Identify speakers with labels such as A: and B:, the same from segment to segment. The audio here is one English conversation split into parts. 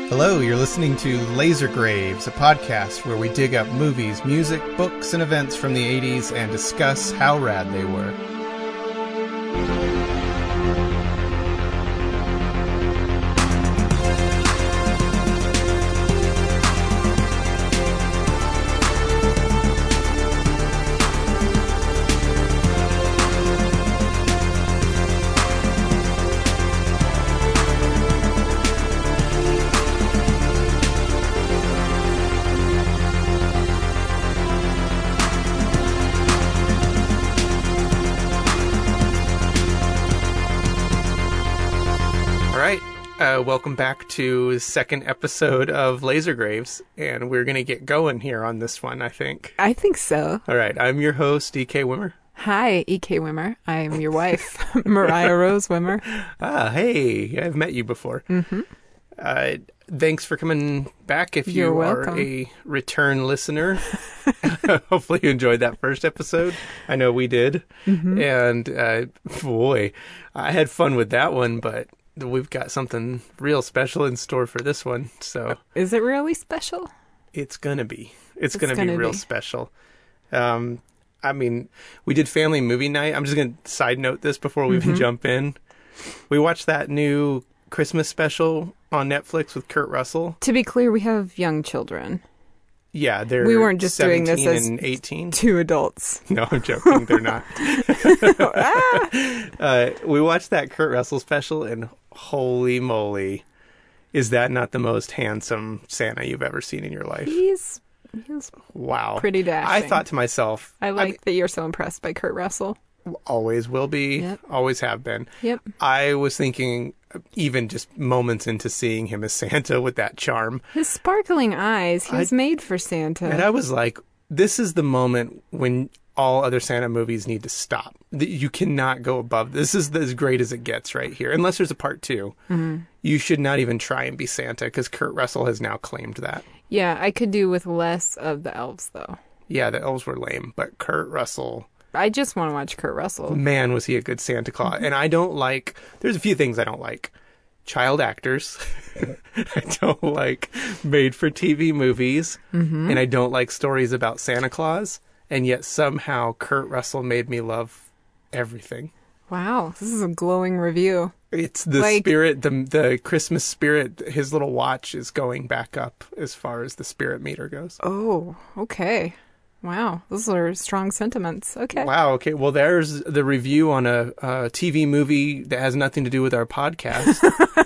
A: Hello, you're listening to Laser Graves, a podcast where we dig up movies, music, books, and events from the 80s and discuss how rad they were. Welcome back to the second episode of Laser Graves, and we're going to get going here on this one, I think.
B: I think so.
A: All right, I'm your host, E.K. Wimmer.
B: Hi, E.K. Wimmer. I'm your wife, Mariah Rose Wimmer.
A: Ah, hey, I've met you before.
B: Mm-hmm.
A: Thanks for coming back if
B: You're
A: you
B: welcome.
A: are a return listener. Hopefully you enjoyed that first episode. I know we did.
B: Mm-hmm.
A: And, boy, I had fun with that one, but we've got something real special in store for this one, so
B: Is it really special?
A: it's gonna be. It's gonna be real special. I mean, we did family movie night. I'm just gonna side note this before we even jump in. We watched that new Christmas special on Netflix with Kurt Russell.
B: To be clear, we have young children.
A: Yeah, they're
B: We weren't just doing this
A: 17
B: as
A: and 18.
B: Two adults.
A: No, I'm joking. They're not. We watched that Kurt Russell special, and holy moly, is that not the most handsome Santa you've ever seen in your life?
B: He's
A: Wow.
B: pretty dashing.
A: I thought to myself,
B: I like that you're so impressed by Kurt Russell.
A: always will be,
B: Yep.
A: always have been.
B: Yep.
A: I was thinking, even just moments into seeing him as Santa with that charm,
B: His sparkling eyes, he was made for Santa.
A: and I was like, this is the moment when all other Santa movies need to stop. You cannot go above. This is as great as it gets right here. Unless there's a part two. Mm-hmm. You should not even try and be Santa, because Kurt Russell has now claimed that.
B: Yeah, I could do with less of the elves, though.
A: Yeah, the elves were lame, but Kurt Russell,
B: I just want to watch Kurt Russell.
A: man, was he a good Santa Claus. And I don't like, there's a few things I don't like. Child actors. I don't like made-for-TV movies. Mm-hmm. And I don't like stories about Santa Claus. And yet somehow Kurt Russell made me love everything.
B: Wow, this is a glowing review.
A: It's the spirit, the Christmas spirit. His little watch is going back up as far as the spirit meter goes.
B: Oh, okay. Wow, those are strong sentiments. Okay.
A: Wow, okay. Well, there's the review on a TV movie that has nothing to do with our podcast.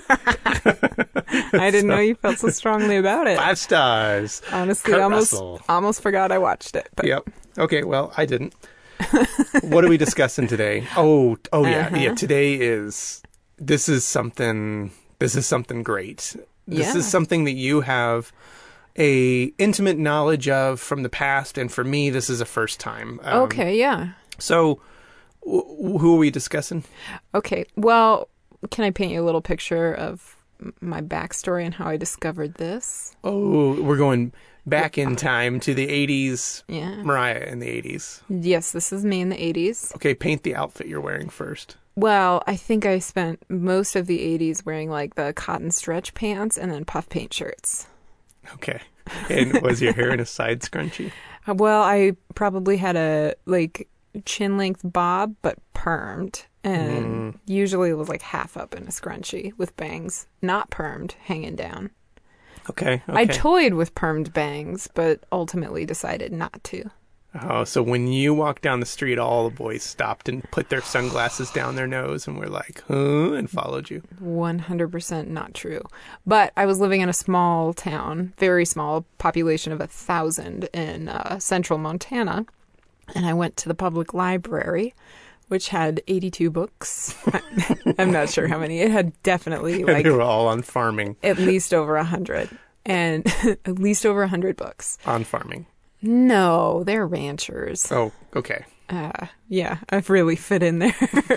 B: I didn't know you felt so strongly about it.
A: 5 stars.
B: Honestly,
A: Kurt
B: almost
A: Russell.
B: forgot I watched it. But
A: Yep. Okay, well, I didn't. What are we discussing today? Oh yeah. Yeah, this is something great. This is something that you have a intimate knowledge of from the past, and for me, this is a first time.
B: Okay, yeah.
A: So, who are we discussing?
B: Okay, well, can I paint you a little picture of my backstory and how I discovered this?
A: Oh, we're going back in time to the 80s.
B: Yeah.
A: Mariah in the 80s.
B: Yes, this is me in the 80s.
A: Okay, paint the outfit you're wearing first.
B: Well, I think I spent most of the 80s wearing like the cotton stretch pants and then puff paint shirts.
A: Okay. And was your hair in a side scrunchie?
B: Well, I probably had a chin length bob, but permed. And usually it was like half up in a scrunchie with bangs, not permed, hanging down.
A: Okay.
B: I toyed with permed bangs, but ultimately decided not to.
A: Oh, so when you walked down the street, all the boys stopped and put their sunglasses down their nose and were like, huh, and followed you.
B: 100% not true. But I was living in a small town, very small, population of 1,000 in central Montana. And I went to the public library, which had 82 books. I'm not sure how many. It had definitely
A: They were all on farming.
B: at least over 100. And at least over 100 books.
A: On farming.
B: No, they're ranchers.
A: Oh, okay.
B: Yeah, I've really fit in there.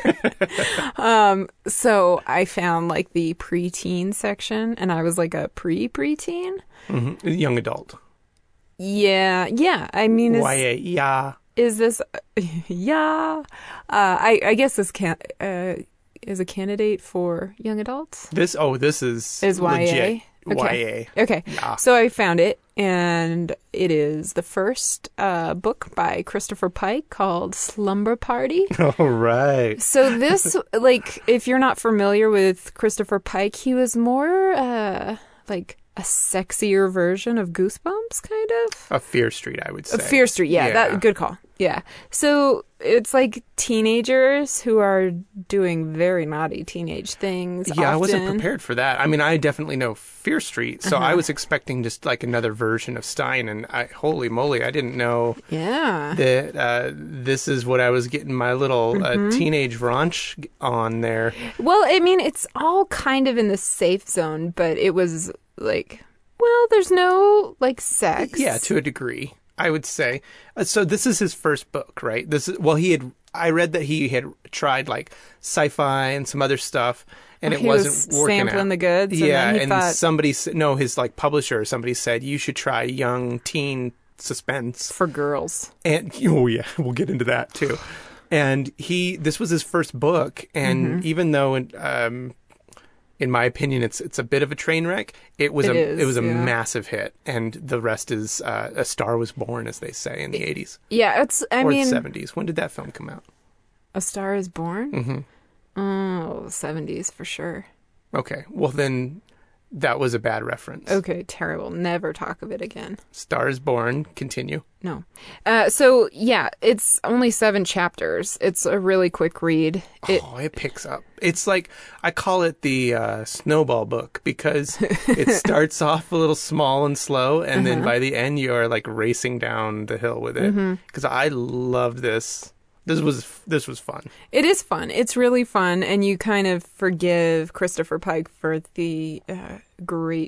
B: So I found like the preteen section, and I was like a preteen.
A: Mm-hmm. Young adult.
B: Yeah. I mean, is this? Yeah. I guess this is a candidate for young adults.
A: This is
B: YA?
A: legit.
B: Okay.
A: YA.
B: Okay.
A: Yeah.
B: So I found it, and it is the first book by Christopher Pike called Slumber Party.
A: All right.
B: So this, like, if you're not familiar with Christopher Pike, he was more like a sexier version of Goosebumps, kind of.
A: Of Fear Street, I would say.
B: Fear Street, yeah. That good call. Yeah. So it's like teenagers who are doing very naughty teenage things.
A: Yeah, I wasn't
B: often.
A: prepared for that. I mean, I definitely know Fear Street, so I was expecting just like another version of Stein, and holy moly, I didn't know
B: Yeah.
A: that this is what I was getting my little teenage raunch on there.
B: Well, I mean, it's all kind of in the safe zone, but it was like, well, there's no like sex.
A: Yeah, to a degree, I would say. So this is his first book, right? I read that he had tried like sci-fi and some other stuff, and it wasn't working out.
B: Sampling the goods.
A: Yeah,
B: and then he thought,
A: his like publisher or somebody said you should try young teen suspense
B: for girls.
A: And oh yeah, we'll get into that too. And this was his first book, and even though in my opinion, it's a bit of a train wreck. It was a massive hit, and the rest is A Star Was Born, as they say in the 80s.
B: Yeah,
A: the 70s. When did that film come out?
B: A Star Is Born?
A: Mm-hmm.
B: Oh, 70s for sure.
A: Okay, well then that was a bad reference.
B: Okay, terrible. Never talk of it again.
A: Star Is Born. Continue.
B: No. So, yeah, it's only 7 chapters. It's a really quick read.
A: It picks up. It's like, I call it the snowball book because it starts off a little small and slow, and then by the end you are like racing down the hill with it. Because I loved this. This was fun. It
B: is fun. It's really fun, and you kind of forgive Christopher Pike for the great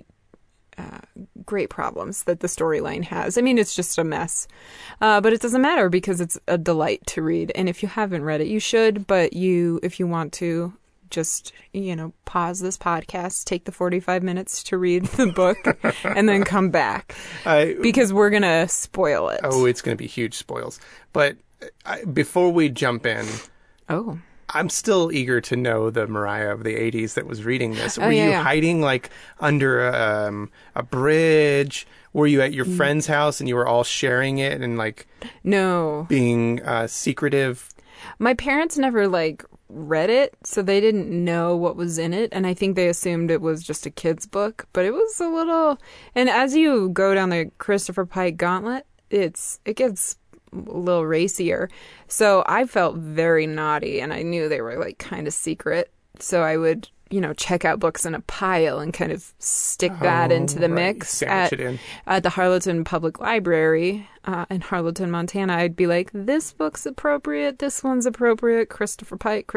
B: problems that the storyline has. I mean, it's just a mess. But it doesn't matter because it's a delight to read. And if you haven't read it, you should. But if you want to, just, pause this podcast, take the 45 minutes to read the book, and then come back. Because we're going to spoil it.
A: Oh, it's going to be huge spoils. But before we jump in...
B: Oh...
A: I'm still eager to know the Mariah of the 80s that was reading this. Were you hiding like under a bridge? Were you at your friend's house and you were all sharing it and like being secretive?
B: My parents never like read it, so they didn't know what was in it, and I think they assumed it was just a kid's book, but it was a little... And as you go down the Christopher Pike gauntlet, it gets a little racier. So I felt very naughty, and I knew they were like kind of secret. So I would, check out books in a pile and kind of stick that into the mix.
A: Sandwich it in.
B: At the Harleton Public Library in Harleton, Montana. I'd be like, this book's appropriate, this one's appropriate, Christopher Pike,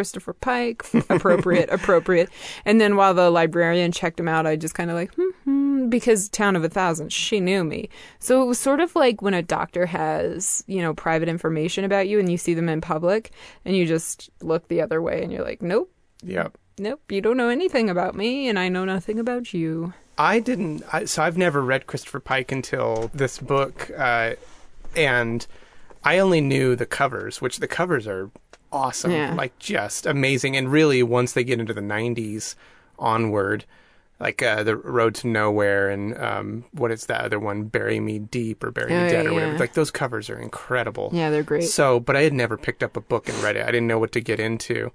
B: appropriate. And then while the librarian checked them out, I just kind of like, because Town of 1,000, she knew me. So it was sort of like when a doctor has, private information about you and you see them in public and you just look the other way and you're like, nope.
A: Yep.
B: Nope, you don't know anything about me and I know nothing about you.
A: So I've never read Christopher Pike until this book, and I only knew the covers, which the covers are awesome, like just amazing. And really, once they get into the 90s onward, like The Road to Nowhere and what is that other one, Bury Me Deep or Bury Me Dead or whatever. Like those covers are incredible.
B: Yeah, they're great.
A: So, but I had never picked up a book and read it. I didn't know what to get into.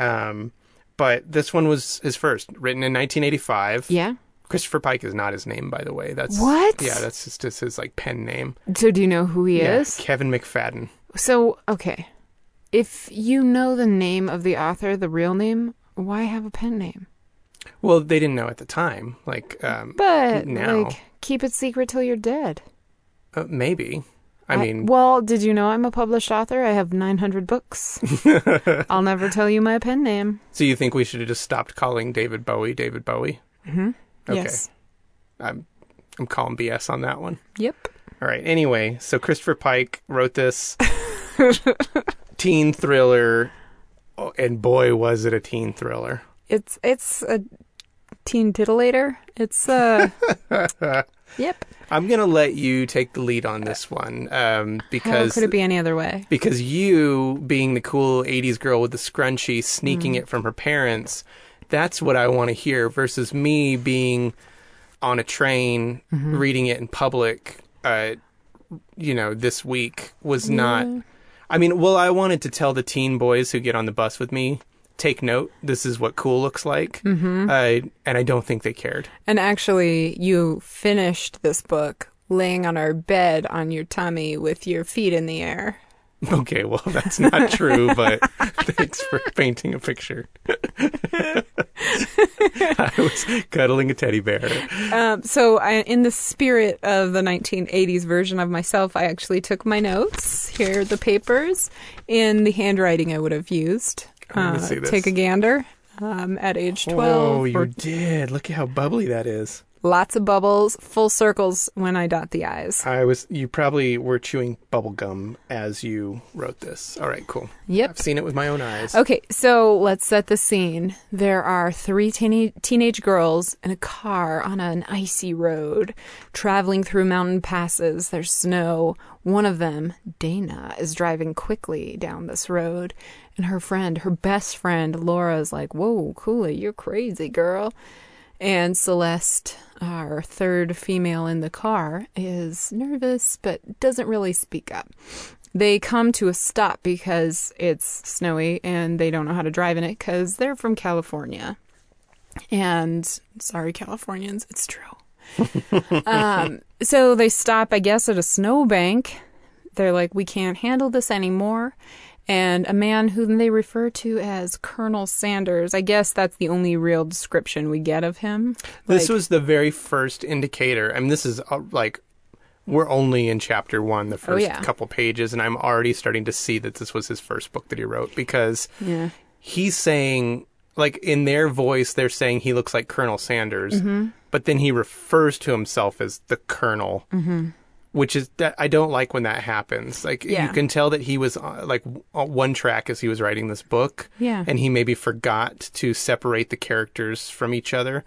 A: But this one was his first, written in 1985.
B: Yeah.
A: Christopher Pike is not his name, by the way. That's
B: what?
A: Yeah, that's just his like pen name.
B: So do you know who he is?
A: Kevin McFadden. So,
B: okay. If you know the name of the author, the real name, why have a pen name?
A: Well, they didn't know at the time.
B: But now, keep it secret till you're dead.
A: Maybe.
B: Well, did you know I'm a published author? I have 900 books. I'll never tell you my pen name.
A: So you think we should have just stopped calling David Bowie David Bowie?
B: Mm-hmm.
A: Okay.
B: Yes.
A: I'm calling BS on that one.
B: Yep.
A: All right. Anyway, so Christopher Pike wrote this teen thriller, and boy, was it a teen thriller.
B: It's a teen titillator. It's Yep.
A: I'm going to let you take the lead on this one because...
B: How could it be any other way?
A: Because you, being the cool 80s girl with the scrunchie, sneaking it from her parents, that's what I want to hear versus me being on a train, reading it in public, this week was not... I mean, well, I wanted to tell the teen boys who get on the bus with me, take note, this is what cool looks like. And I don't think they cared.
B: And actually, you finished this book laying on our bed on your tummy with your feet in the air.
A: Okay, well, that's not true, but thanks for painting a picture. I was cuddling a teddy bear.
B: In the spirit of the 1980s version of myself, I actually took my notes. Here are the papers in the handwriting I would have used.
A: See this.
B: Take a gander at age 12.
A: Oh, you did. Look at how bubbly that is.
B: Lots of bubbles, full circles when I dot the I's.
A: You probably were chewing bubble gum as you wrote this. All right, cool.
B: Yep.
A: I've seen it with my own eyes.
B: Okay, so let's set the scene. There are 3 teenage girls in a car on an icy road, traveling through mountain passes. There's snow. One of them, Dana, is driving quickly down this road. And her best friend, Laura, is like, "Whoa, Cooley, you're crazy, girl." And Celeste, our third female in the car, is nervous but doesn't really speak up. They come to a stop because it's snowy and they don't know how to drive in it because they're from California. And sorry, Californians, it's true. So they stop, I guess, at a snowbank. They're like, we can't handle this anymore. And a man whom they refer to as Colonel Sanders, I guess that's the only real description we get of him.
A: This was the very first indicator. I mean, this is we're only in chapter 1, the first couple pages, and I'm already starting to see that this was his first book that he wrote because he's saying, like, in their voice, they're saying he looks like Colonel Sanders, but then he refers to himself as the Colonel. Which is that I don't like when that happens. Like you can tell that he was like on one track as he was writing this book, and he maybe forgot to separate the characters from each other.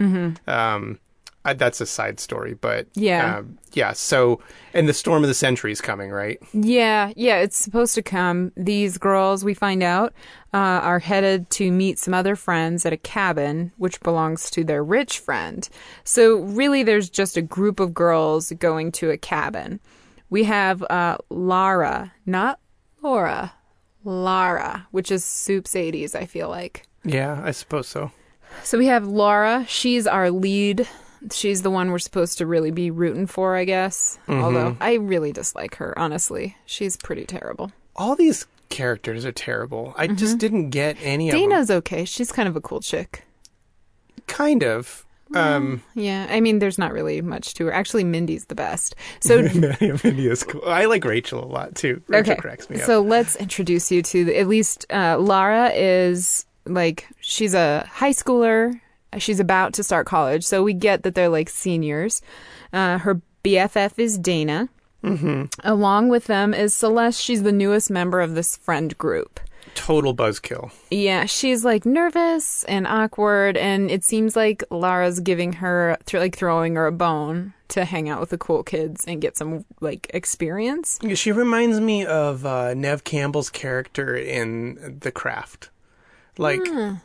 A: That's a side story, but So, and the storm of the century is coming, right? Yeah,
B: it's supposed to come. These girls, we find out, are headed to meet some other friends at a cabin, which belongs to their rich friend. So really, there's just a group of girls going to a cabin. We have Lara, not Laura, Lara, which is Soup's 80s, I feel like.
A: Yeah, I suppose so.
B: So we have Laura. She's our lead. She's the one we're supposed to really be rooting for, I guess. Although I really dislike her, honestly. She's pretty terrible.
A: All these characters are terrible. I just didn't get any of them.
B: Dana's okay. She's kind of a cool chick.
A: Kind of.
B: Yeah, I mean, there's not really much to her. Actually, Mindy's the best. So
A: Mindy is cool. I like Rachel a lot, too. Rachel cracks me up.
B: So let's introduce you to, at least Lara is, like, she's a high schooler. She's about to start college, so we get that they're like seniors. Her BFF is Dana. Along with them is Celeste. She's the newest member of this friend group.
A: Total buzzkill.
B: Yeah, she's like nervous and awkward, and it seems like Lara's giving her, throwing her a bone to hang out with the cool kids and get some like experience.
A: She reminds me of Neve Campbell's character in The Craft, like.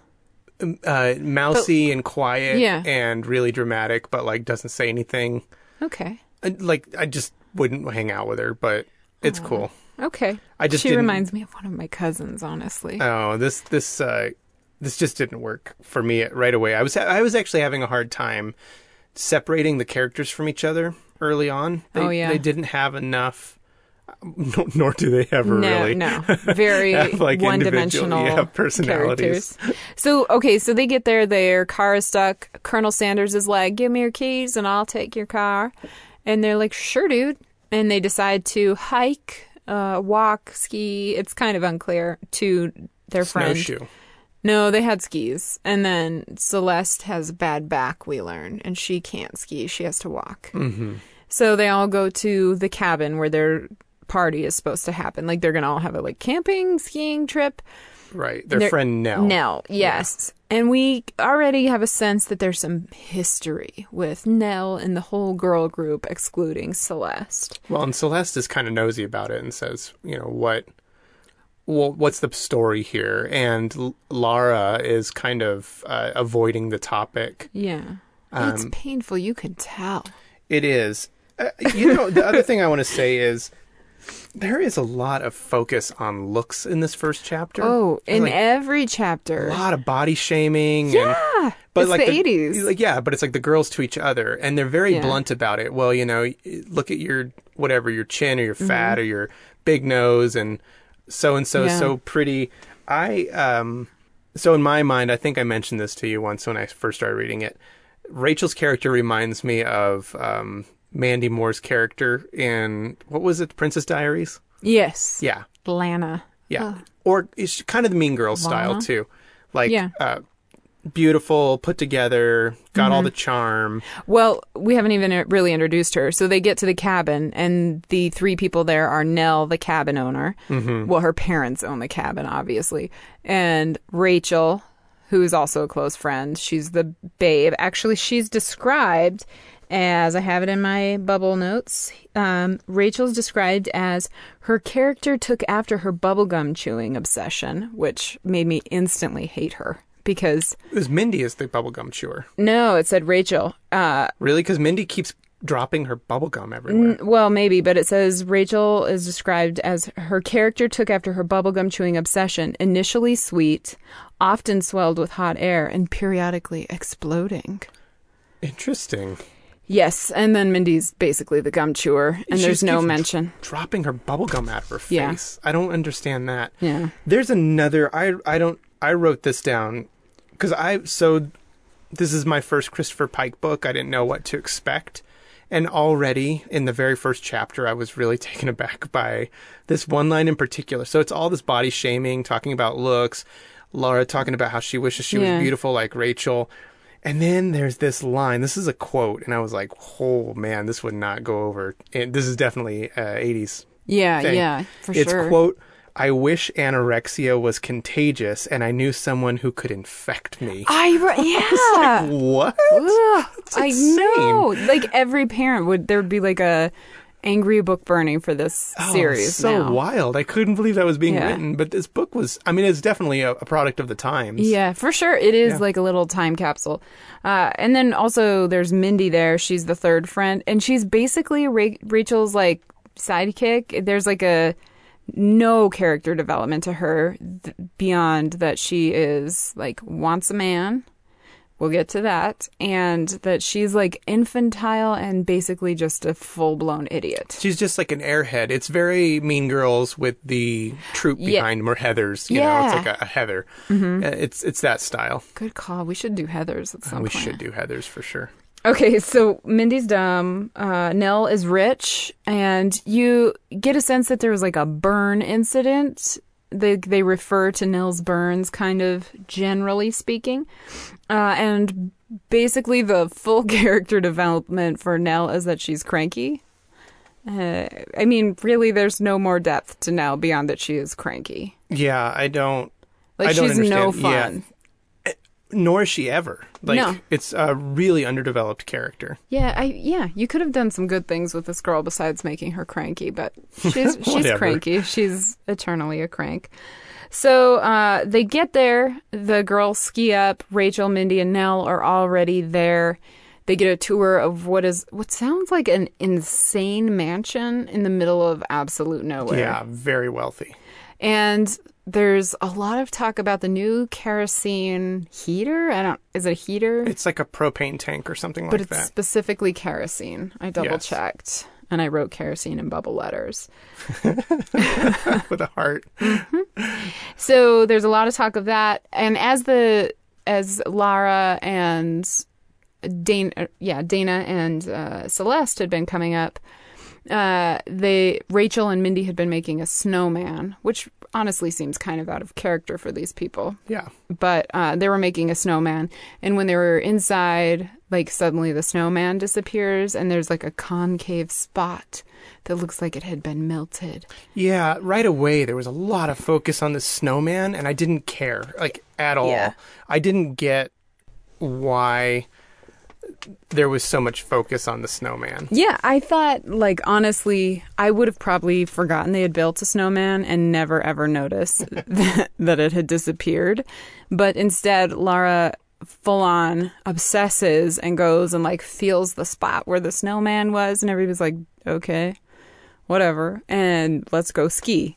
A: Mousy and quiet and really dramatic, but like doesn't say anything.
B: Okay.
A: Like I just wouldn't hang out with her, but it's cool.
B: Okay. She reminds me of one of my cousins, honestly.
A: Oh, this just didn't work for me right away. I was actually having a hard time separating the characters from each other early on. They didn't have enough. Nor do they ever really.
B: No, very like one-dimensional
A: personalities.
B: Characters. So they get there, their car is stuck. Colonel Sanders is like, give me your keys and I'll take your car. And they're like, sure, dude. And they decide to hike, walk, ski. It's kind of unclear to their friend.
A: Snowshoe.
B: No, they had skis. And then Celeste has a bad back, we learn, and she can't ski. She has to walk. So they all go to the cabin where their party is supposed to happen. Like they're going to all have a like camping, skiing trip.
A: Right. Their friend Nell.
B: Nell, yes. Yeah. And we already have a sense that there's some history with Nell and the whole girl group excluding Celeste.
A: Well, and Celeste is kind of nosy about it and says, what's the story here? And Lara is kind of avoiding the topic.
B: Yeah. It's painful. You can tell.
A: It is. The other thing I want to say is there is a lot of focus on looks in this first chapter.
B: Oh, in every chapter.
A: A lot of body shaming.
B: Yeah.
A: But
B: it's
A: like
B: the 80s.
A: Yeah, but it's like the girls to each other. And they're very blunt about it. Well, look at your, whatever, your chin or your fat or your big nose and so so pretty. So in my mind, I think I mentioned this to you once when I first started reading it. Rachel's character reminds me of Mandy Moore's character in, what was it, Princess Diaries?
B: Yes.
A: Yeah.
B: Lana.
A: Yeah. Or it's kind of the Mean Girls style, too. Like, beautiful, put together, got all the charm.
B: Well, we haven't even really introduced her. So they get to the cabin, and the three people there are Nell, the cabin owner. Well, her parents own the cabin, obviously. And Rachel, who is also a close friend. She's the babe. Actually, she's described as, I have it in my bubble notes, Rachel's described as her character took after her bubblegum chewing obsession, which made me instantly hate her. Because
A: it was Mindy as the bubblegum chewer.
B: No, it said Rachel.
A: Really? Because Mindy keeps dropping her bubblegum everywhere.
B: Well, maybe, but it says Rachel is described as her character took after her bubblegum chewing obsession, initially sweet, often swelled with hot air, and periodically exploding.
A: Interesting.
B: Yes, and then Mindy's basically the gum chewer, and there's no mention.
A: Dropping her bubblegum out of her face.
B: Yeah.
A: I don't understand that.
B: Yeah.
A: There's another, I wrote this down because this is my first Christopher Pike book. I didn't know what to expect. And already in the very first chapter, I was really taken aback by this one line in particular. So it's all this body shaming, talking about looks, Laura talking about how she wishes she was beautiful like Rachel. And then there's this line. This is a quote. And I was like, oh, man, this would not go over. And this is definitely 80s.
B: Yeah,
A: thing.
B: yeah, for
A: it's,
B: sure.
A: Quote, I wish anorexia was contagious and I knew someone who could infect me.
B: Yeah.
A: Like, what?
B: I know. Like every parent there'd be like a angry book burning for this series.
A: So
B: now.
A: Wild. I couldn't believe that was being written. But this book was, it's definitely a product of the times.
B: Yeah, for sure. It is like a little time capsule. And then also there's Mindy there. She's the third friend. And she's basically Rachel's like sidekick. There's like no character development to her beyond that she is like wants a man. We'll get to that. And that she's like infantile and basically just a full-blown idiot.
A: She's just like an airhead. It's very Mean Girls with the troop behind more Heathers. You know, it's like a Heather. Mm-hmm. It's that style.
B: Good call. We should do Heathers at some point.
A: We should do Heathers for sure.
B: Okay, so Mindy's dumb. Nell is rich. And you get a sense that there was like a burn incident. They refer to Nell's burns kind of generally speaking. And basically the full character development for Nell is that she's cranky. Really, there's no more depth to Nell beyond that she is cranky.
A: Yeah, I don't
B: she's
A: understand.
B: No fun.
A: Yeah. Nor is she ever. No. It's a really underdeveloped character.
B: Yeah, you could have done some good things with this girl besides making her cranky, but she's cranky. She's eternally a crank. So they get there. The girls ski up. Rachel, Mindy, and Nell are already there. They get a tour of what sounds like an insane mansion in the middle of absolute nowhere.
A: Yeah, very wealthy.
B: And there's a lot of talk about the new kerosene heater. Is it a heater?
A: It's like a propane tank or something like that.
B: But it's specifically kerosene. I double-checked. And I wrote kerosene in bubble letters.
A: With a heart.
B: Mm-hmm. So there's a lot of talk of that. And as Lara and Dana and Celeste had been coming up, Rachel and Mindy had been making a snowman, which honestly seems kind of out of character for these people.
A: Yeah.
B: But they were making a snowman, and when they were inside, like suddenly the snowman disappears, and there's like a concave spot that looks like it had been melted.
A: Yeah, right away there was a lot of focus on the snowman, and I didn't care, like, at all.
B: Yeah.
A: I didn't get why there was so much focus on the snowman.
B: Yeah, I thought, like, honestly, I would have probably forgotten they had built a snowman and never, ever noticed that it had disappeared. But instead, Lara full on obsesses and goes and like feels the spot where the snowman was, and everybody's like, okay, whatever, and let's go ski.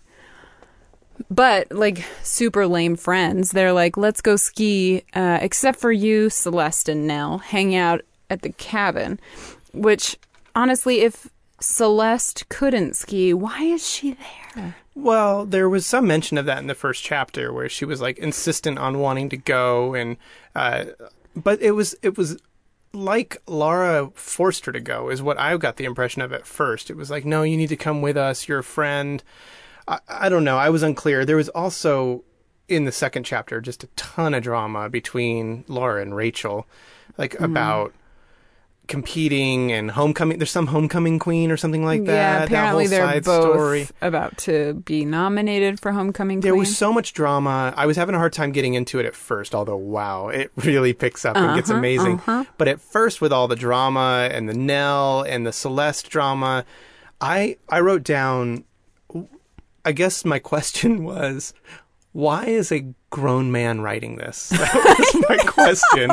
B: But like super lame friends, they're like, let's go ski, except for you, Celeste and Nell, hang out at the cabin. Which, honestly, if Celeste couldn't ski, why is she there?
A: Well, there was some mention of that in the first chapter where she was like insistent on wanting to go, and but it was like Laura forced her to go, is what I got the impression of at first. It was like, no, you need to come with us. You're a friend. I don't know. I was unclear. There was also in the second chapter just a ton of drama between Laura and Rachel, like about competing and homecoming. There's some homecoming queen or something like that.
B: Yeah, apparently
A: that whole
B: they're
A: side
B: both
A: story.
B: about to be nominated for homecoming queen.
A: There was so much drama. I was having a hard time getting into it at first, although, wow, it really picks up and gets amazing. But at first, with all the drama and the Nell and the Celeste drama, I wrote down, I guess my question was, why is a grown man writing this? That was my question.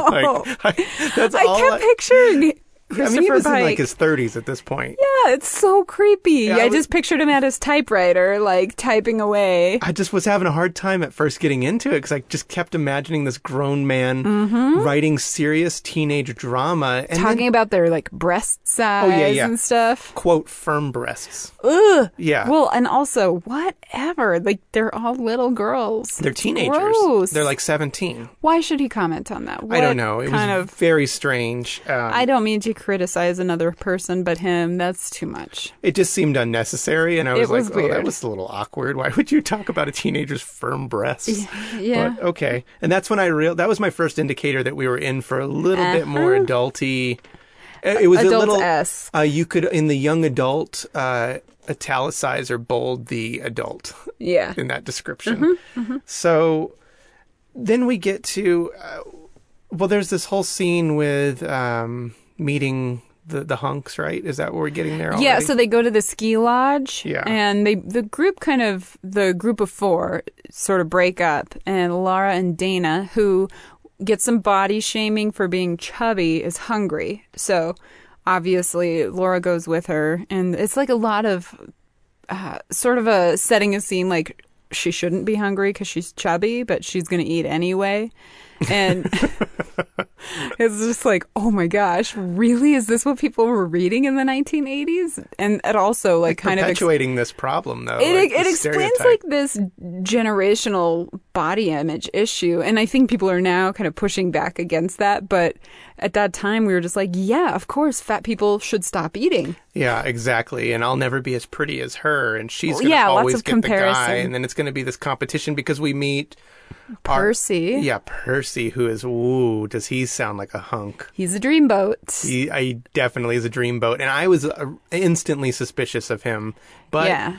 B: I kept picturing Christopher
A: he was
B: Pike.
A: in like his 30s at this point.
B: Yeah, it's so creepy.
A: Yeah,
B: I just pictured him at his typewriter, like typing away.
A: I just was having a hard time at first getting into it because I just kept imagining this grown man writing serious teenage drama. And
B: Talking about their like breast size and stuff.
A: Quote, firm breasts.
B: Ugh.
A: Yeah.
B: Well, and also, whatever. Like, they're all little girls.
A: They're teenagers.
B: Gross.
A: They're like 17.
B: Why should he comment on that?
A: I don't know. It was very strange.
B: I don't mean to criticize another person, but him, that's too much.
A: It just seemed unnecessary, and I was like,
B: weird.
A: oh, that was a little awkward. Why would you talk about a teenager's firm breasts?
B: Yeah.
A: But, okay. And that's when that was my first indicator that we were in for a little bit more adulty. It was
B: Adult-esque.
A: a little, you could, in the young adult, italicize or bold the adult.
B: Yeah.
A: In that description. So then we get to, there's this whole scene with meeting the hunks, right? Is that where we're getting there already?
B: Yeah, so they go to the ski lodge, and the group of four sort of break up, and Laura and Dana, who get some body shaming for being chubby, is hungry. So obviously Laura goes with her, and it's like a lot of sort of a setting a scene like she shouldn't be hungry because she's chubby, but she's going to eat anyway. And it's just like, oh my gosh, really? Is this what people were reading in the 1980s? And it also like kind of
A: perpetuating this problem, though.
B: It explains like this generational body image issue, and I think people are now kind of pushing back against that. But at that time, we were just like, yeah, of course, fat people should stop eating.
A: Yeah, exactly. And I'll never be as pretty as her, and she's going to always get the guy, and then it's going to be this competition because we meet
B: Percy.
A: Percy, who is, does he sound like a hunk?
B: He's a dreamboat.
A: He definitely is a dreamboat. And I was instantly suspicious of him. But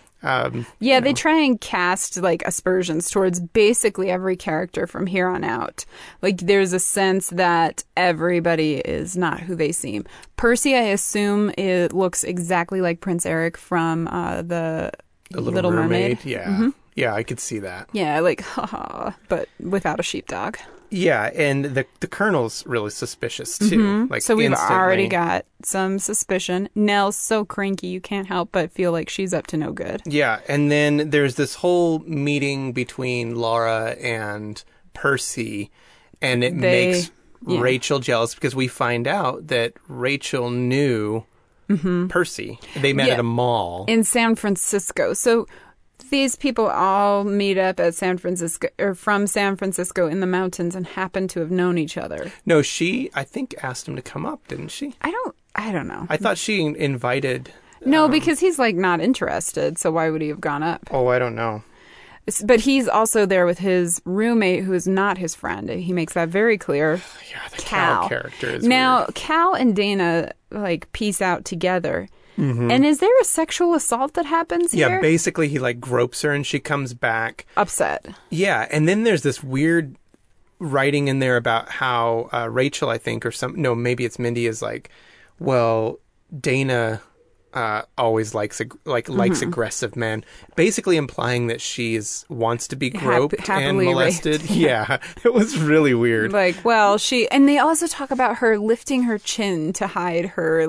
B: they try and cast like aspersions towards basically every character from here on out. Like there's a sense that everybody is not who they seem. Percy, I assume, it looks exactly like Prince Eric from the Little Mermaid.
A: Yeah. Yeah, I could see that.
B: Yeah, like, but without a sheepdog.
A: Yeah, and the Colonel's really suspicious, too. Like,
B: so we've
A: instantly.
B: already got some suspicion. Nell's so cranky, you can't help but feel like she's up to no good.
A: Yeah, and then there's this whole meeting between Laura and Percy, and it makes Rachel jealous because we find out that Rachel knew Percy. They met at a mall.
B: In San Francisco. So these people all meet up at San Francisco, or from San Francisco in the mountains, and happen to have known each other.
A: No, she, I think, asked him to come up, didn't she?
B: I don't know.
A: I thought she invited.
B: No, because he's like not interested. So why would he have gone up?
A: Oh, I don't know.
B: But he's also there with his roommate, who is not his friend. He makes that very clear.
A: Yeah, the Cal character is
B: now,
A: weird.
B: Cal and Dana like peace out together. And is there a sexual assault that happens here?
A: Yeah, basically he like gropes her and she comes back.
B: Upset.
A: Yeah, and then there's this weird writing in there about how Rachel, I think, maybe it's Mindy, is like, well, Dana always likes aggressive men, basically implying that she wants to be groped and molested. Yeah, it was really weird.
B: Like, well, and they also talk about her lifting her chin to hide her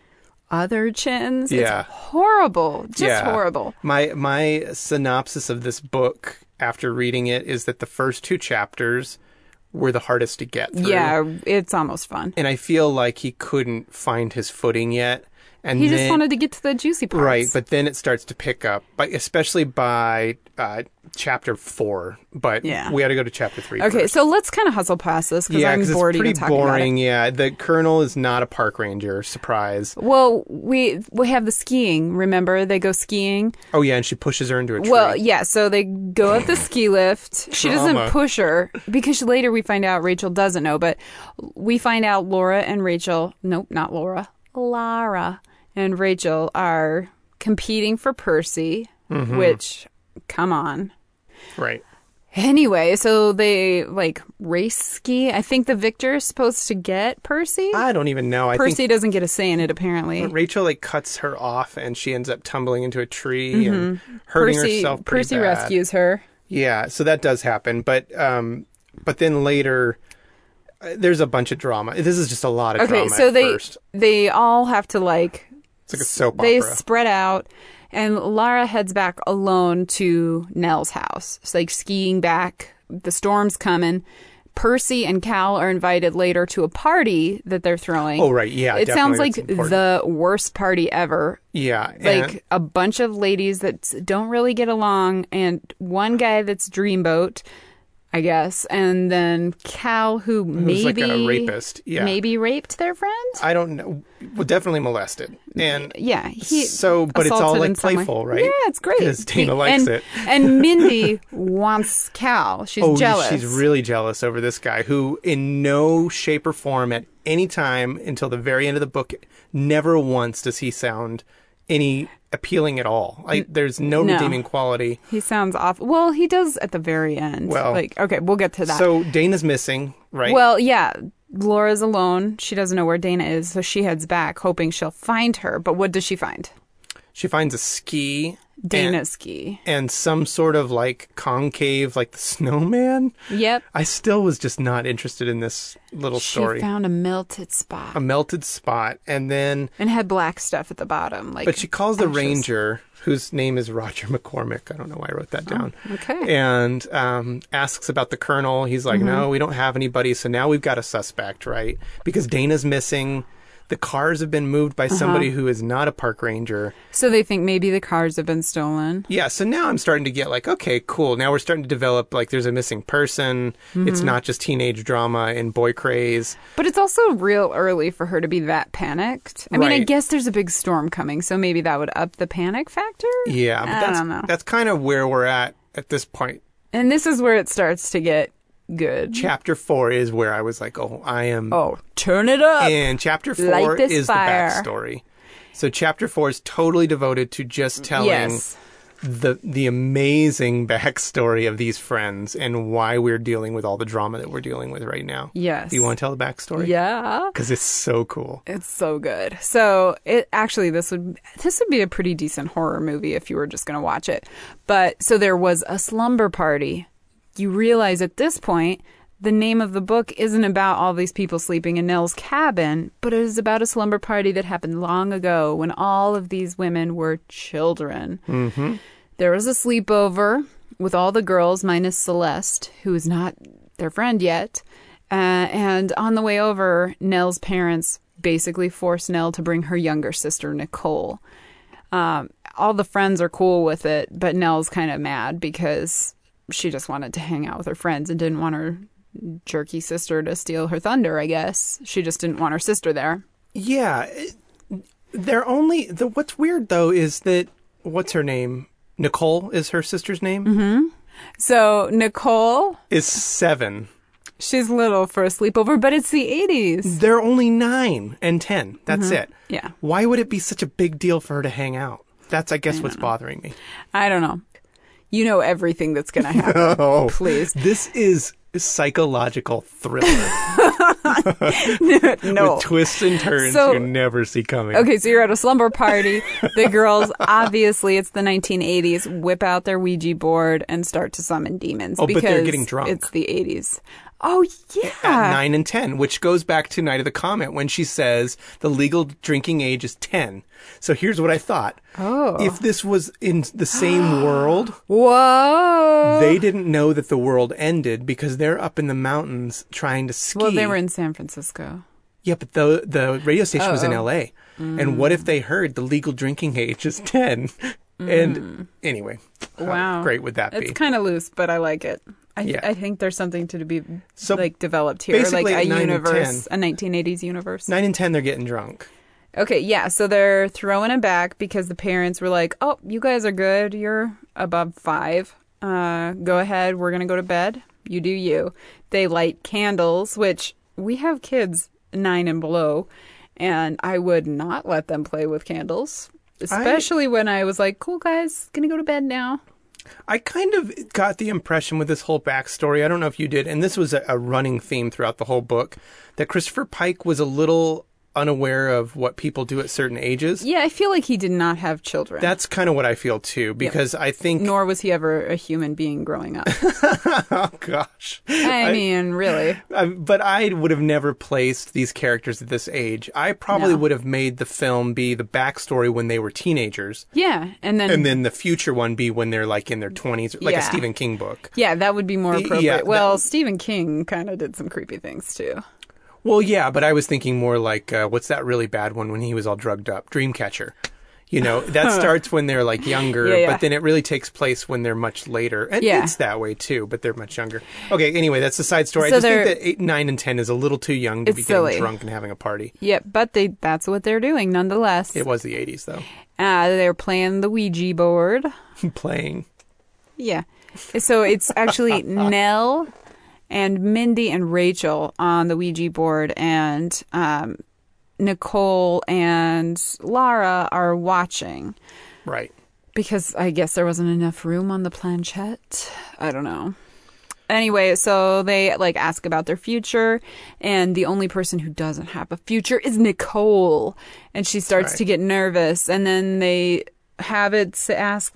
B: other chins.
A: Yeah,
B: it's horrible, just horrible.
A: My synopsis of this book after reading it is that the first 2 chapters were the hardest to get through.
B: Yeah, it's almost fun.
A: And I feel like he couldn't find his footing yet. And
B: he just wanted to get to the juicy parts.
A: Right, but then it starts to pick up, especially by chapter 4. But we got to go to chapter 3
B: Okay,
A: first.
B: so let's kind of hustle past this because I'm bored even talking
A: boring.
B: about it.
A: Yeah, the colonel is not a park ranger. Surprise.
B: Well, we have the skiing. Remember, they go skiing.
A: Oh yeah, and she pushes her into a tree.
B: Well, yeah. So they go up the ski lift. She doesn't push her because later we find out Rachel doesn't know. But we find out Laura and Rachel. Nope, not Laura. Lara and Rachel are competing for Percy, which, come on.
A: Right.
B: Anyway, so they race ski. I think the victor is supposed to get Percy.
A: I don't even know.
B: Percy doesn't get a say in it, apparently.
A: Rachel cuts her off and she ends up tumbling into a tree and hurting herself pretty
B: Percy
A: bad.
B: rescues her.
A: Yeah, so that does happen. But then later, there's a bunch of drama. This is just a lot of drama.
B: Okay, so
A: first.
B: they all have to
A: It's like a soap opera.
B: They spread out, and Lara heads back alone to Nell's house. It's skiing back. The storm's coming. Percy and Cal are invited later to a party that they're throwing.
A: Oh, right. Yeah,
B: it sounds like the worst party ever.
A: Yeah.
B: A bunch of ladies that don't really get along, and one guy that's dreamboat, I guess, and then Cal, who's maybe
A: a rapist. Yeah.
B: Maybe raped their friend?
A: I don't know. Well, definitely molested. And
B: yeah,
A: but it's all playful, right?
B: Yeah, it's great.
A: Because Dana likes it.
B: And Mindy wants Cal. She's jealous.
A: She's really jealous over this guy who, in no shape or form, at any time until the very end of the book, never once does he sound any appealing at all. There's no redeeming quality.
B: He sounds awful. Well, he does at the very end.
A: Well,
B: okay, we'll get to that.
A: So Dana's missing, right?
B: Well, yeah. Laura's alone. She doesn't know where Dana is, so she heads back, hoping she'll find her. But what does she find?
A: She finds a ski.
B: Dana's ski.
A: And some sort of concave, the snowman.
B: Yep.
A: I still was just not interested in this little story.
B: She found a melted spot.
A: And then...
B: And had black stuff at the bottom.
A: But she calls the ranger, whose name is Roger McCormick. I don't know why I wrote that down.
B: Oh, okay.
A: And asks about the colonel. He's like, no, we don't have anybody. So now we've got a suspect, right? Because Dana's missing. The cars have been moved by somebody who is not a park ranger.
B: So they think maybe the cars have been stolen.
A: Yeah, so now I'm starting to get okay, cool. Now we're starting to develop there's a missing person. It's not just teenage drama and boy craze.
B: But it's also real early for her to be that panicked. I mean, I guess there's a big storm coming, so maybe that would up the panic factor?
A: Yeah, but
B: I don't know.
A: That's kind of where we're at this point.
B: And this is where it starts to get good.
A: Chapter 4 is where I was I am...
B: Oh, turn it up.
A: And chapter 4 is the backstory. So chapter 4 is totally devoted to just telling the amazing backstory of these friends and why we're dealing with all the drama that we're dealing with right now.
B: Yes.
A: Do you want to tell the backstory?
B: Yeah.
A: Because it's so cool.
B: It's so good. So this would be a pretty decent horror movie if you were just going to watch it. But so there was a slumber party. You realize at this point, the name of the book isn't about all these people sleeping in Nell's cabin, but it is about a slumber party that happened long ago when all of these women were children. Mm-hmm. There was a sleepover with all the girls minus Celeste, who is not their friend yet. And on the way over, Nell's parents basically forced Nell to bring her younger sister, Nicole. All the friends are cool with it, but Nell's kind of mad because she just wanted to hang out with her friends and didn't want her jerky sister to steal her thunder, I guess. She just didn't want her sister there.
A: Yeah. What's weird, though, is that, what's her name? Nicole is her sister's name?
B: Mm-hmm. So Nicole
A: is 7.
B: She's little for a sleepover, but it's the 80s.
A: They're only 9 and 10. That's it.
B: Yeah.
A: Why would it be such a big deal for her to hang out? That's, I guess, what's bothering me.
B: I don't know. You know everything that's going to happen.
A: Oh,
B: please.
A: This is psychological thriller
B: No.
A: with twists and turns
B: So-
A: you never see coming.
B: Okay, so you're at a slumber party. The girls, obviously, it's the 1980s, whip out their Ouija board and start to summon demons.
A: Oh,
B: because
A: but they're getting drunk.
B: It's the 80s. Oh, yeah.
A: At 9 and 10, which goes back to Night of the Comet when she says the legal drinking age is 10. So here's what I thought.
B: Oh.
A: If this was in the same world,
B: Whoa.
A: they didn't know that the world ended because they're up in the mountains trying to ski.
B: Well, they were in San Francisco.
A: Yeah, but the radio station was in
B: Uh-oh.
A: L.A. And what if they heard the legal drinking age is 10? And anyway,
B: Wow.
A: how great would that
B: It's
A: be?
B: kind of loose, but I like it.
A: Yeah.
B: I think there's something to be
A: So
B: developed here, like
A: basically
B: a
A: at 9 and
B: universe, a 1980s universe.
A: 9 and 10, they're getting drunk.
B: Okay, yeah, so they're throwing it back because the parents were like, "Oh, you guys are good. You're above 5. Go ahead. We're gonna go to bed. You do you." They light candles, which we have kids 9 and below, and I would not let them play with candles, especially when I was like, "Cool, guys, gonna go to bed now."
A: I kind of got the impression with this whole backstory, I don't know if you did, and this was a running theme throughout the whole book, that Christopher Pike was a little unaware of what people do at certain ages.
B: Yeah, I feel like he did not have children.
A: That's kind of what I feel too, because I think...
B: Nor was he ever a human being growing up.
A: Oh, gosh.
B: I mean, really.
A: But I would have never placed these characters at this age. I probably would have made the film be the backstory when they were teenagers.
B: Yeah, and then
A: the future one be when they're like in their 20s, like a
B: Yeah.
A: Stephen King book.
B: yeah, that would be more appropriate.
A: Yeah,
B: Well, Stephen King kind of did some creepy things too.
A: Well, yeah, but I was thinking more like, what's that really bad one when he was all drugged up? Dreamcatcher. You know, that starts when they're like younger,
B: Yeah.
A: but then it really takes place when they're much later. And
B: Yeah.
A: it's that way too, but they're much younger. Okay, anyway, that's the side story.
B: So
A: I just think
B: they're-
A: that 8, 9, and 10 is a little too young to
B: It's
A: be
B: silly.
A: getting drunk and having a party.
B: Yep, but that's what they're doing nonetheless.
A: It was the 80s, though.
B: They're playing the Ouija board.
A: Playing.
B: Yeah. So it's actually Nell and Mindy and Rachel on the Ouija board, and Nicole and Lara are watching
A: Right.
B: because I guess there wasn't enough room on the planchette. I don't know. Anyway, so they ask about their future, and the only person who doesn't have a future is Nicole, and she starts to get nervous, and then they have it ask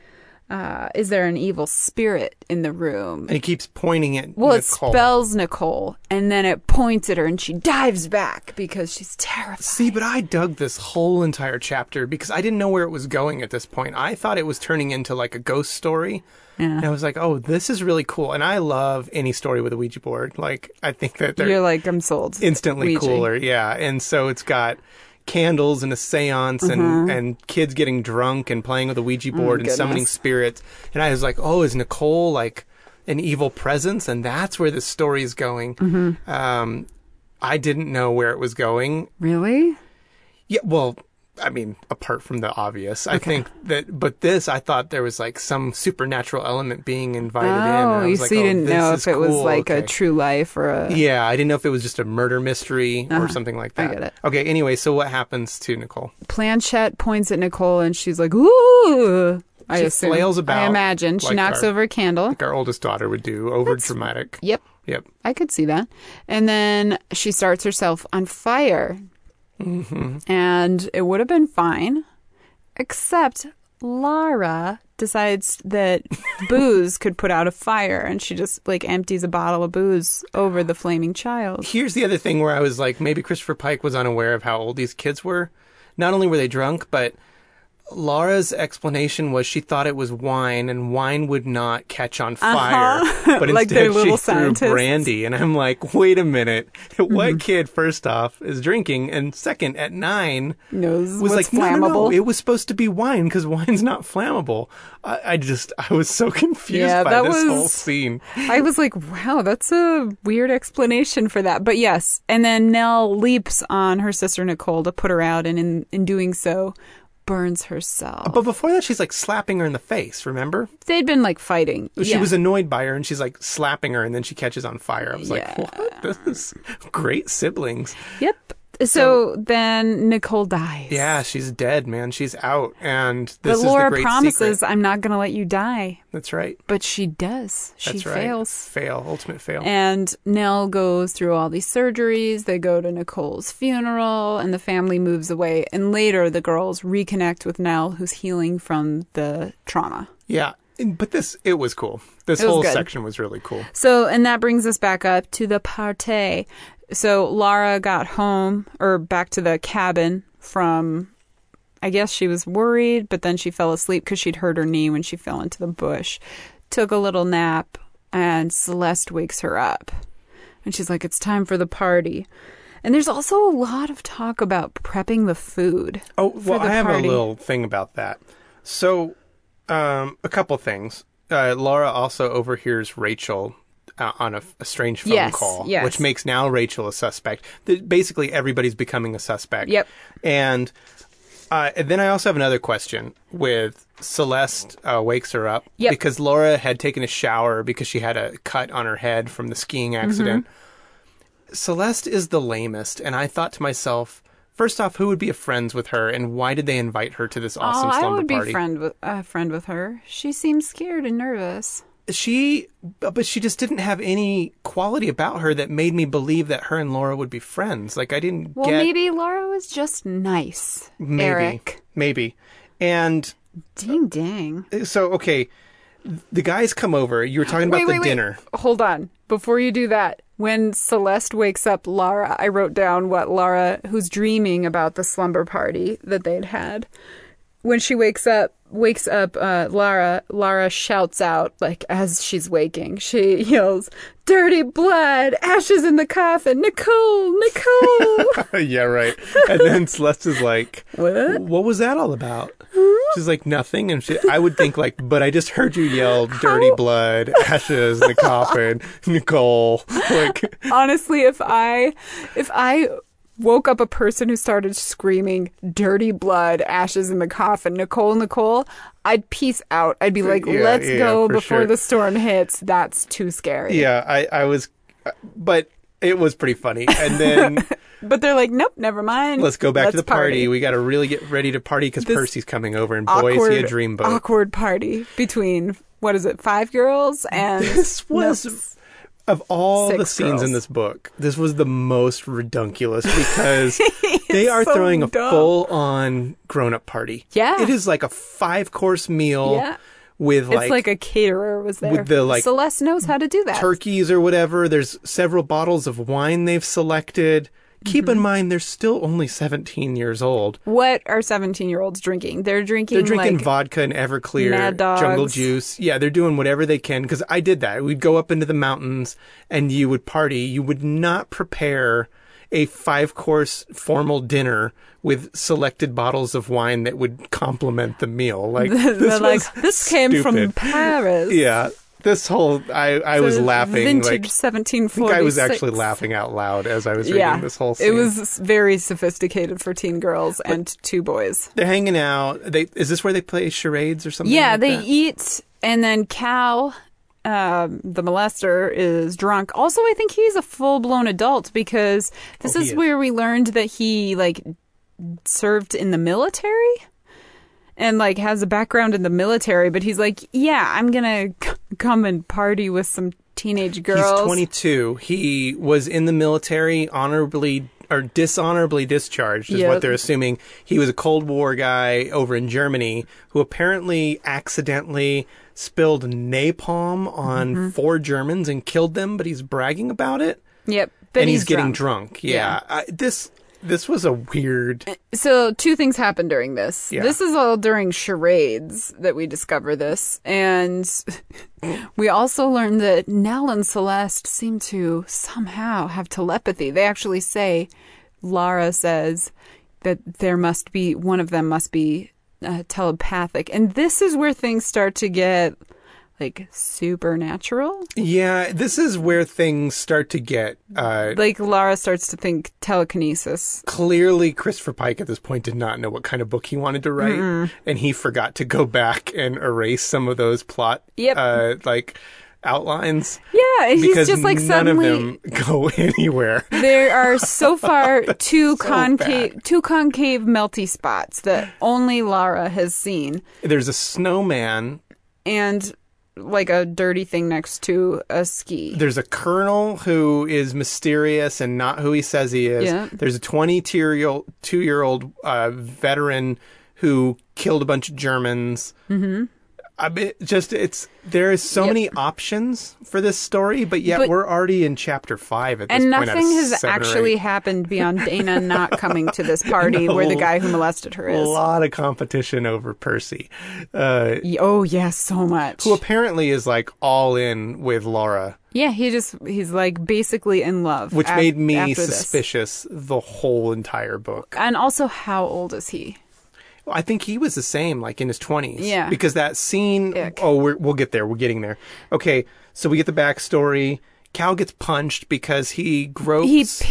B: is there an evil spirit in the room?
A: And he keeps pointing at
B: Well,
A: Nicole.
B: it spells Nicole, and then it points at her, and she dives back because she's terrified.
A: See, but I dug this whole entire chapter because I didn't know where it was going at this point. I thought it was turning into like a ghost story.
B: Yeah.
A: And I was like, oh, this is really cool. And I love any story with a Ouija board. Like, I think that they're
B: You're like, I'm sold.
A: instantly
B: Ouija.
A: cooler. Yeah. And so it's got candles and a seance and kids getting drunk and playing with a Ouija board and summoning
B: goodness.
A: spirits. And I was like, oh, is Nicole like an evil presence? And that's where this story is going. I didn't know where it was going.
B: Really?
A: Yeah, well, I mean, apart from the obvious, I think that, but this, I thought there was like some supernatural element being invited in. And I
B: Oh, you
A: was like,
B: see, you
A: oh,
B: didn't
A: this
B: know
A: is
B: if it was
A: cool.
B: like
A: Okay.
B: a true life or a...
A: Yeah, I didn't know if it was just a murder mystery or something like that.
B: I get it.
A: Okay, anyway, so what happens to Nicole?
B: Planchette points at Nicole, and she's like, ooh! I
A: She
B: assume.
A: flails about
B: I imagine. She
A: like
B: knocks
A: our-
B: over a candle.
A: Like our oldest daughter would do, over dramatic.
B: Yep.
A: Yep.
B: I could see that. And then she starts herself on fire. And it would have been fine, except Lara decides that booze could put out a fire, and she just empties a bottle of booze over the flaming child.
A: Here's the other thing where I was like, maybe Christopher Pike was unaware of how old these kids were. Not only were they drunk, but Laura's explanation was she thought it was wine, and wine would not catch on fire. But
B: Like they're
A: instead she
B: little
A: threw
B: scientists.
A: brandy. And I'm like, wait a minute. What kid, first off, is drinking? And second, at 9,
B: Knows
A: was
B: what's
A: like,
B: flammable.
A: no, it was supposed to be wine because wine's not flammable. I was so confused
B: Yeah,
A: by
B: that
A: this whole
B: was-
A: scene.
B: I was like, wow, that's a weird explanation for that. But yes. And then Nell leaps on her sister Nicole to put her out, and in doing so, burns herself.
A: But before that, she's like slapping her in the face, remember?
B: They'd been fighting.
A: She
B: Yeah.
A: was annoyed by her, and she's like slapping her, and then she catches on fire. I was
B: Yeah.
A: like, what? This is great siblings.
B: Yep. So then Nicole dies.
A: Yeah, she's dead, man. She's out. And this
B: But
A: is the
B: Laura
A: great
B: promises,
A: secret.
B: I'm not going to let you die.
A: That's right.
B: But she does. She
A: That's right.
B: fails.
A: Fail. Ultimate fail.
B: And Nell goes through all these surgeries. They go to Nicole's funeral, and the family moves away. And later, the girls reconnect with Nell, who's healing from the trauma.
A: Yeah. But it was cool. This
B: was
A: whole
B: good.
A: section was really cool.
B: So, and that brings us back up to the party. So Lara got home, or back to the cabin from, I guess she was worried, but then she fell asleep because she'd hurt her knee when she fell into the bush. Took a little nap, and Celeste wakes her up. And she's like, it's time for the party. And there's also a lot of talk about prepping the food.
A: Oh, well, I have
B: party.
A: a little thing about that. So, a couple things. Laura also overhears Rachel on a strange phone call, which makes now Rachel a suspect. Basically, everybody's becoming a suspect.
B: Yep.
A: And then I also have another question with Celeste wakes her up because Laura had taken a shower because she had a cut on her head from the skiing accident. Celeste is the lamest, and I thought to myself, first off, who would be friends with her, and why did they invite her to this awesome slumber party?
B: I would be friend with her. She seems scared and nervous.
A: But she just didn't have any quality about her that made me believe that her and Laura would be friends. Like, I didn't
B: Well, maybe Laura was just nice, Eric.
A: Maybe. And...
B: Ding dang.
A: So, okay, the guys come over. You were talking about the dinner.
B: Hold on. Before you do that, when Celeste wakes up Lara, I wrote down what Lara, who's dreaming about the slumber party that they'd had. When she wakes up Lara shouts out, like, as she's waking, she yells, "Dirty blood, ashes in the coffin, Nicole, Nicole."
A: Yeah, right. And then Celeste is like, what was that all about? She's like, nothing. And I would think, like, but I just heard you yell, "Dirty blood, ashes in the coffin, Nicole." Like,
B: honestly, if I woke up a person who started screaming, "Dirty blood, ashes in the coffin, Nicole, Nicole," I'd peace out. I'd be like, let's go before the storm hits. That's too scary.
A: Yeah, I was, but it was pretty funny. And then...
B: But they're like, nope, never mind.
A: Let's go back to the party. We got to really get ready to party because Percy's coming over, and boy, is he a dreamboat.
B: Awkward party between, 5 girls? And
A: this was... Of all the scenes
B: girls
A: in this book, this was the most redunculous because they are throwing a full-on grown-up party.
B: Yeah.
A: It is like a 5-course meal with
B: It's like a caterer was there.
A: With the,
B: Celeste knows how to do that.
A: Turkeys or whatever. There's several bottles of wine they've selected. Keep in mind, they're still only 17 years old.
B: What are 17-year-olds drinking? They're drinking
A: vodka and Everclear,
B: Mad Dogs.
A: Jungle Juice. Yeah, they're doing whatever they can. Because I did that. We'd go up into the mountains and you would party. You would not prepare a 5-course formal dinner with selected bottles of wine that would complement the meal. Like,
B: this came from Paris.
A: Yeah. This whole, I was laughing.
B: Vintage 1746.
A: I think I was actually laughing out loud as I was reading this whole scene.
B: It was very sophisticated for teen girls and 2 boys.
A: They're hanging out. Is this where they play charades or something?
B: Yeah,
A: like
B: they
A: that?
B: eat, and then Cal, the molester, is drunk. Also, I think he's a full-blown adult because this is where we learned that he, served in the military. And, has a background in the military, but he's like, yeah, I'm going to come and party with some teenage girls.
A: He's 22. He was in the military honorably or dishonorably discharged is what they're assuming. He was a Cold War guy over in Germany who apparently accidentally spilled napalm on 4 Germans and killed them, but he's bragging about it.
B: Yep. But
A: and he's getting drunk. Yeah. This was a weird...
B: So 2 things happened during this.
A: Yeah.
B: This is all during charades that we discover this. And we also learned that Nell and Celeste seem to somehow have telepathy. They actually say, Lara says that one of them must be telepathic. And this is where things start to get... supernatural?
A: Yeah, this is where things start to get...
B: Lara starts to think telekinesis.
A: Clearly, Christopher Pike at this point did not know what kind of book he wanted to write, and he forgot to go back and erase some of those plot...
B: Yep.
A: outlines.
B: Yeah, and he's
A: Because
B: just like
A: none
B: suddenly
A: of them go anywhere.
B: there are so far two
A: So
B: concave
A: bad.
B: melty spots that only Lara has seen,
A: There's a snowman.
B: and like a dirty thing next to a ski.
A: There's a colonel who is mysterious and not who he says he is.
B: Yeah.
A: There's a 22-year-old veteran who killed a bunch of Germans. Mm-hmm. There is so many options for this story, but yet we're already in chapter 5 at this
B: And
A: point.
B: nothing has actually happened beyond Dana not coming to this party where the guy who molested her
A: A
B: is.
A: lot of competition over Percy,
B: Oh, yes, so much.
A: who apparently is like all in with Laura,
B: Yeah, he's like basically in love.
A: which made me
B: after this.
A: suspicious the whole entire book.
B: And also, how old is he?
A: I think he was the same, like in his 20s.
B: Yeah.
A: Because that scene...
B: Ick.
A: Oh, we'll get there. We're getting there. Okay, so we get the backstory. Cal gets punched because he gropes...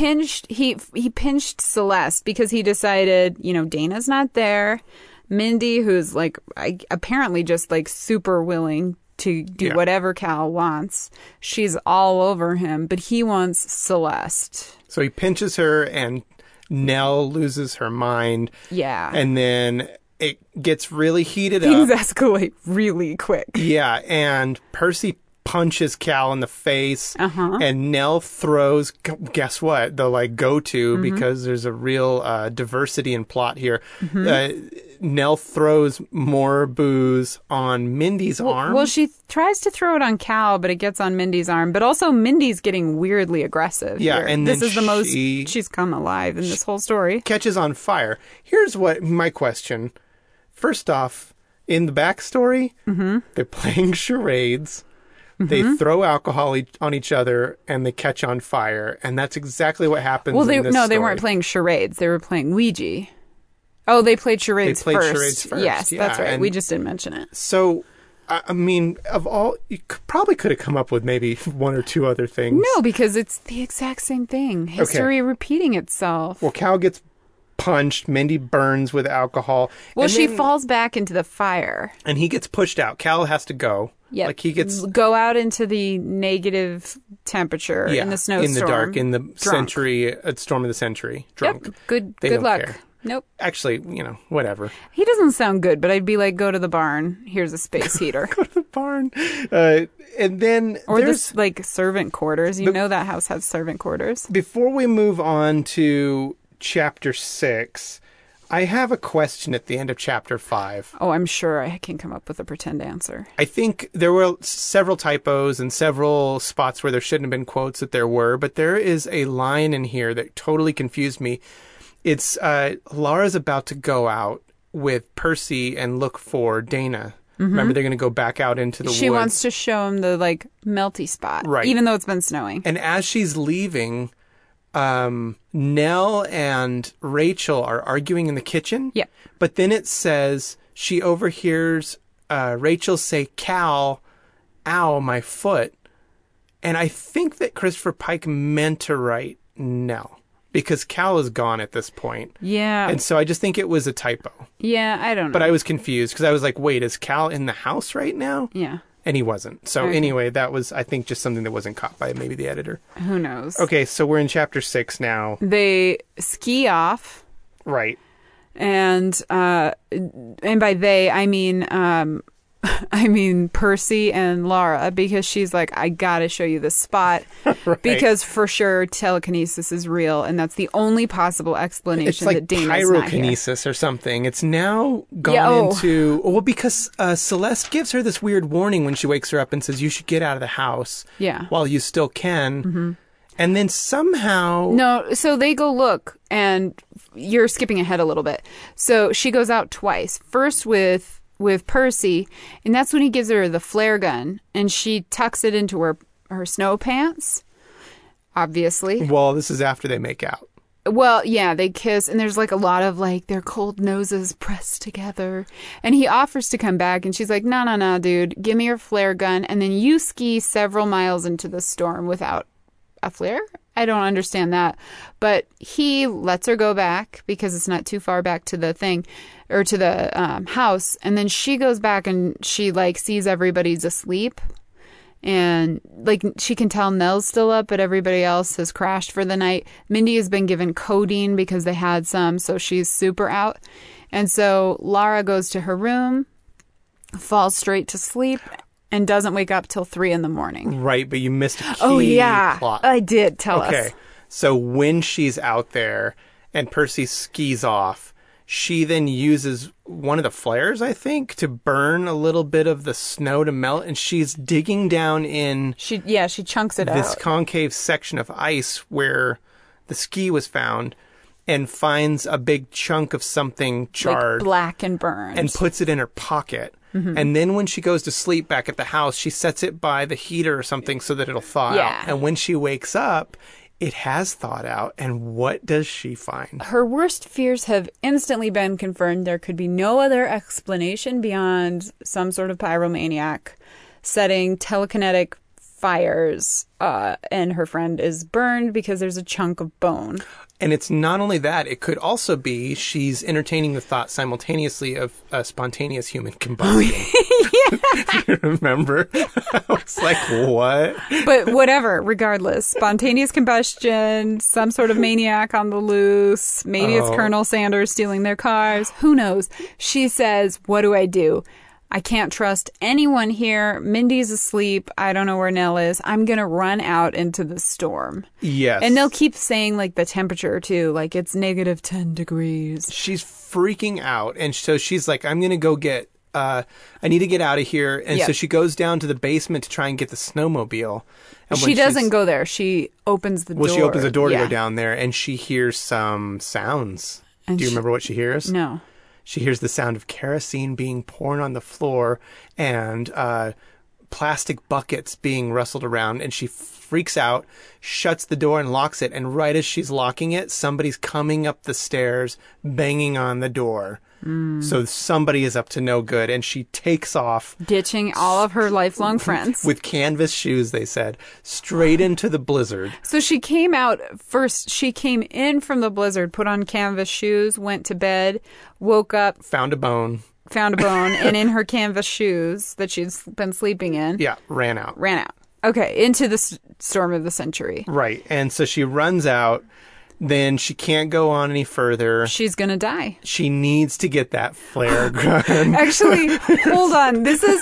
B: He pinched Celeste because he decided, Dana's not there. Mindy, who's like apparently just like super willing to do whatever Cal wants, she's all over him, but he wants Celeste.
A: So he pinches her and Nell loses her mind.
B: Yeah.
A: And then it gets really heated
B: Things
A: up.
B: escalate really quick.
A: Yeah, and Percy punches Cal in the face,
B: Uh-huh.
A: and Nell throws, guess what, the go-to, because there's a real diversity in plot here. Nell throws more booze on Mindy's arm.
B: Well, she tries to throw it on Cal, but it gets on Mindy's arm. But also, Mindy's getting weirdly aggressive.
A: Yeah,
B: here.
A: and
B: this
A: then
B: is the most she's come alive in this whole story.
A: Catches on fire. Here's what my question. First off, in the backstory, they're playing charades. They throw alcohol on each other, and they catch on fire, and that's exactly what happens.
B: Well,
A: in this
B: they
A: story.
B: weren't playing charades. They were playing Ouija. Oh, they played charades
A: They played
B: first.
A: charades first,
B: Yes,
A: yeah,
B: that's right.
A: and-
B: We just didn't mention it.
A: So, I mean, of all, you probably could have come up with maybe one or two other things.
B: No, because it's the exact same thing. History repeating itself.
A: Well, Cal gets punched. Mindy burns with alcohol.
B: Well,
A: and
B: she
A: then-
B: falls back into the fire.
A: and he gets pushed out. Cal has to go.
B: Yeah,
A: Like he gets
B: go out into the negative temperature in the snowstorm.
A: in the dark, in the
B: drunk.
A: century, storm of the century, drunk.
B: Yep. Good
A: They don't
B: luck.
A: care.
B: Nope.
A: Actually, whatever.
B: He doesn't sound good, but I'd be like, go to the barn. Here's a space heater.
A: Go to the barn. And then
B: Or
A: there's...
B: this like servant quarters. You know that house has servant quarters.
A: Before we move on to chapter 6, I have a question at the end of chapter 5.
B: Oh, I'm sure I can come up with a pretend answer.
A: I think there were several typos and several spots where there shouldn't have been quotes that there were, but there is a line in here that totally confused me. It's Lara's about to go out with Percy and look for Dana. Remember, they're going to go back out into the woods.
B: She wants to show him the like melty spot,
A: Right.
B: even though it's been snowing.
A: And as she's leaving, Nell and Rachel are arguing in the kitchen.
B: Yeah.
A: But then it says she overhears Rachel say, "Cal, ow, my foot." And I think that Christopher Pike meant to write Nell because Cal is gone at this point.
B: Yeah.
A: And so I just think it was a typo.
B: Yeah, I don't know.
A: But I was confused because I was like, wait, is Cal in the house right now?
B: Yeah.
A: And he wasn't. So
B: Okay.
A: anyway, that was, I think, just something that wasn't caught by maybe the editor.
B: Who knows?
A: Okay, so we're in chapter 6 now.
B: They ski off,
A: Right.
B: and by they I mean Percy and Lara, because she's like, I gotta show you this spot
A: Right.
B: because for sure telekinesis is real, and that's the only possible explanation
A: It's like
B: that Dana's not here.
A: pyrokinesis or something. It's now gone into... Well, because Celeste gives her this weird warning when she wakes her up and says, you should get out of the house
B: Yeah.
A: while you still can. And then somehow...
B: No, so they go look, and you're skipping ahead a little bit. So she goes out twice. First with Percy, and that's when he gives her the flare gun, and she tucks it into her snow pants, obviously.
A: Well, this is after they make out.
B: Well, yeah, they kiss, and there's like a lot of like their cold noses pressed together. And he offers to come back, and she's like, no, dude, give me your flare gun, and then you ski several miles into the storm without a flare? I don't understand that. But he lets her go back because it's not too far back to the thing or to the house. And then she goes back and she like sees everybody's asleep. And like she can tell Nell's still up, but everybody else has crashed for the night. Mindy has been given codeine because they had some, so she's super out. And so Lara goes to her room, falls straight to sleep, and doesn't wake up till 3 a.m.
A: Right, but you missed a key plot.
B: I did. Tell us.
A: Okay, so when she's out there and Percy skis off, she then uses one of the flares, I think, to burn a little bit of the snow to melt, and she's digging down in
B: she chunks it
A: this
B: out.
A: concave section of ice where the ski was found, and finds a big chunk of something charred,
B: like black and burned,
A: and puts it in her pocket. Mm-hmm. And then when she goes to sleep back at the house, she sets it by the heater or something so that it'll thaw out. And when she wakes up, it has thawed out. And what does she find?
B: Her worst fears have instantly been confirmed. There could be no other explanation beyond some sort of pyromaniac setting telekinetic fires, and her friend is burned because there's a chunk of bone.
A: And it's not only that, it could also be she's entertaining the thought simultaneously of a spontaneous human combustion. You remember? I was like, what?
B: But whatever, regardless. Spontaneous combustion, some sort of maniac on the loose. Maybe it's Colonel Sanders stealing their cars. Who knows? She says, what do I do? I can't trust anyone here. Mindy's asleep. I don't know where Nell is. I'm going to run out into the storm.
A: Yes.
B: And they'll keep saying, like, the temperature, too. Like, it's negative 10 degrees.
A: She's freaking out. And so she's like, I'm going to go get, I need to get out of here. And so she goes down to the basement to try and get the snowmobile. And
B: she doesn't go there. She opens the door.
A: Well, she opens the door to go down there, and she hears some sounds. And do you remember what she hears?
B: No.
A: She hears the sound of kerosene being poured on the floor and plastic buckets being rustled around. And she freaks out, shuts the door and locks it. And right as she's locking it, somebody's coming up the stairs, banging on the door. So somebody is up to no good. And she takes off.
B: Ditching all of her lifelong friends.
A: With canvas shoes, they said, straight into the blizzard.
B: So she came out first. She came in from the blizzard, put on canvas shoes, went to bed, woke up.
A: Found a bone.
B: And in her canvas shoes that she's been sleeping in.
A: Yeah, ran out.
B: Okay, into the storm of the century.
A: Right. And so she runs out. Then she can't go on any further.
B: She's going to die.
A: She needs to get that flare gun.
B: Actually, hold on. This is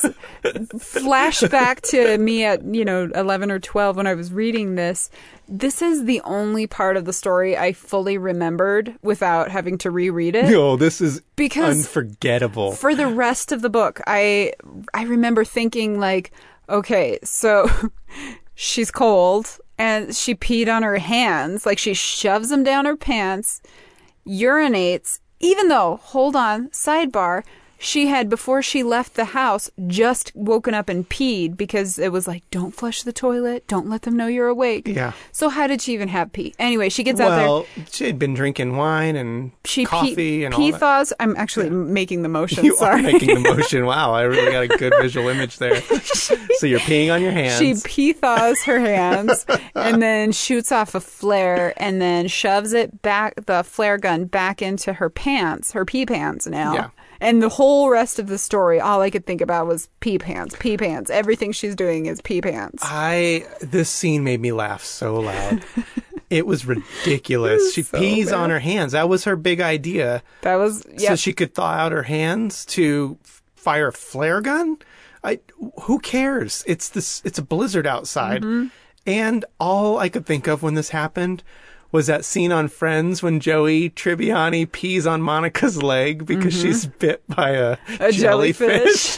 B: flashback to me at, 11 or 12 when I was reading this. This is the only part of the story I fully remembered without having to reread it.
A: No, this is unforgettable.
B: For the rest of the book, I remember thinking like, okay, so she's cold. And she peed on her hands, like she shoves them down her pants, urinates, even though, hold on, sidebar, she had, before she left the house, just woken up and peed because it was like, don't flush the toilet, don't let them know you're awake.
A: Yeah.
B: So how did she even have pee? Anyway, she gets out there.
A: Well, she had been drinking wine and coffee and all that.
B: Pee-thaws. I'm actually making the motion,
A: You
B: sorry.
A: are making the motion. Wow, I really got a good visual image there. So you're peeing on your hands.
B: She pee-thaws her hands and then shoots off a flare and then shoves it back, the flare gun back into her pants, her pee pants now.
A: Yeah.
B: And the whole rest of the story, all I could think about was pee pants. Everything she's doing is pee pants.
A: This scene made me laugh so loud. It was ridiculous. She pees on her hands. That was her big idea.
B: That was,
A: so she could thaw out her hands to fire a flare gun. Who cares? It's a blizzard outside. Mm-hmm. And all I could think of when this happened was that scene on Friends when Joey Tribbiani pees on Monica's leg because she's bit by a jellyfish.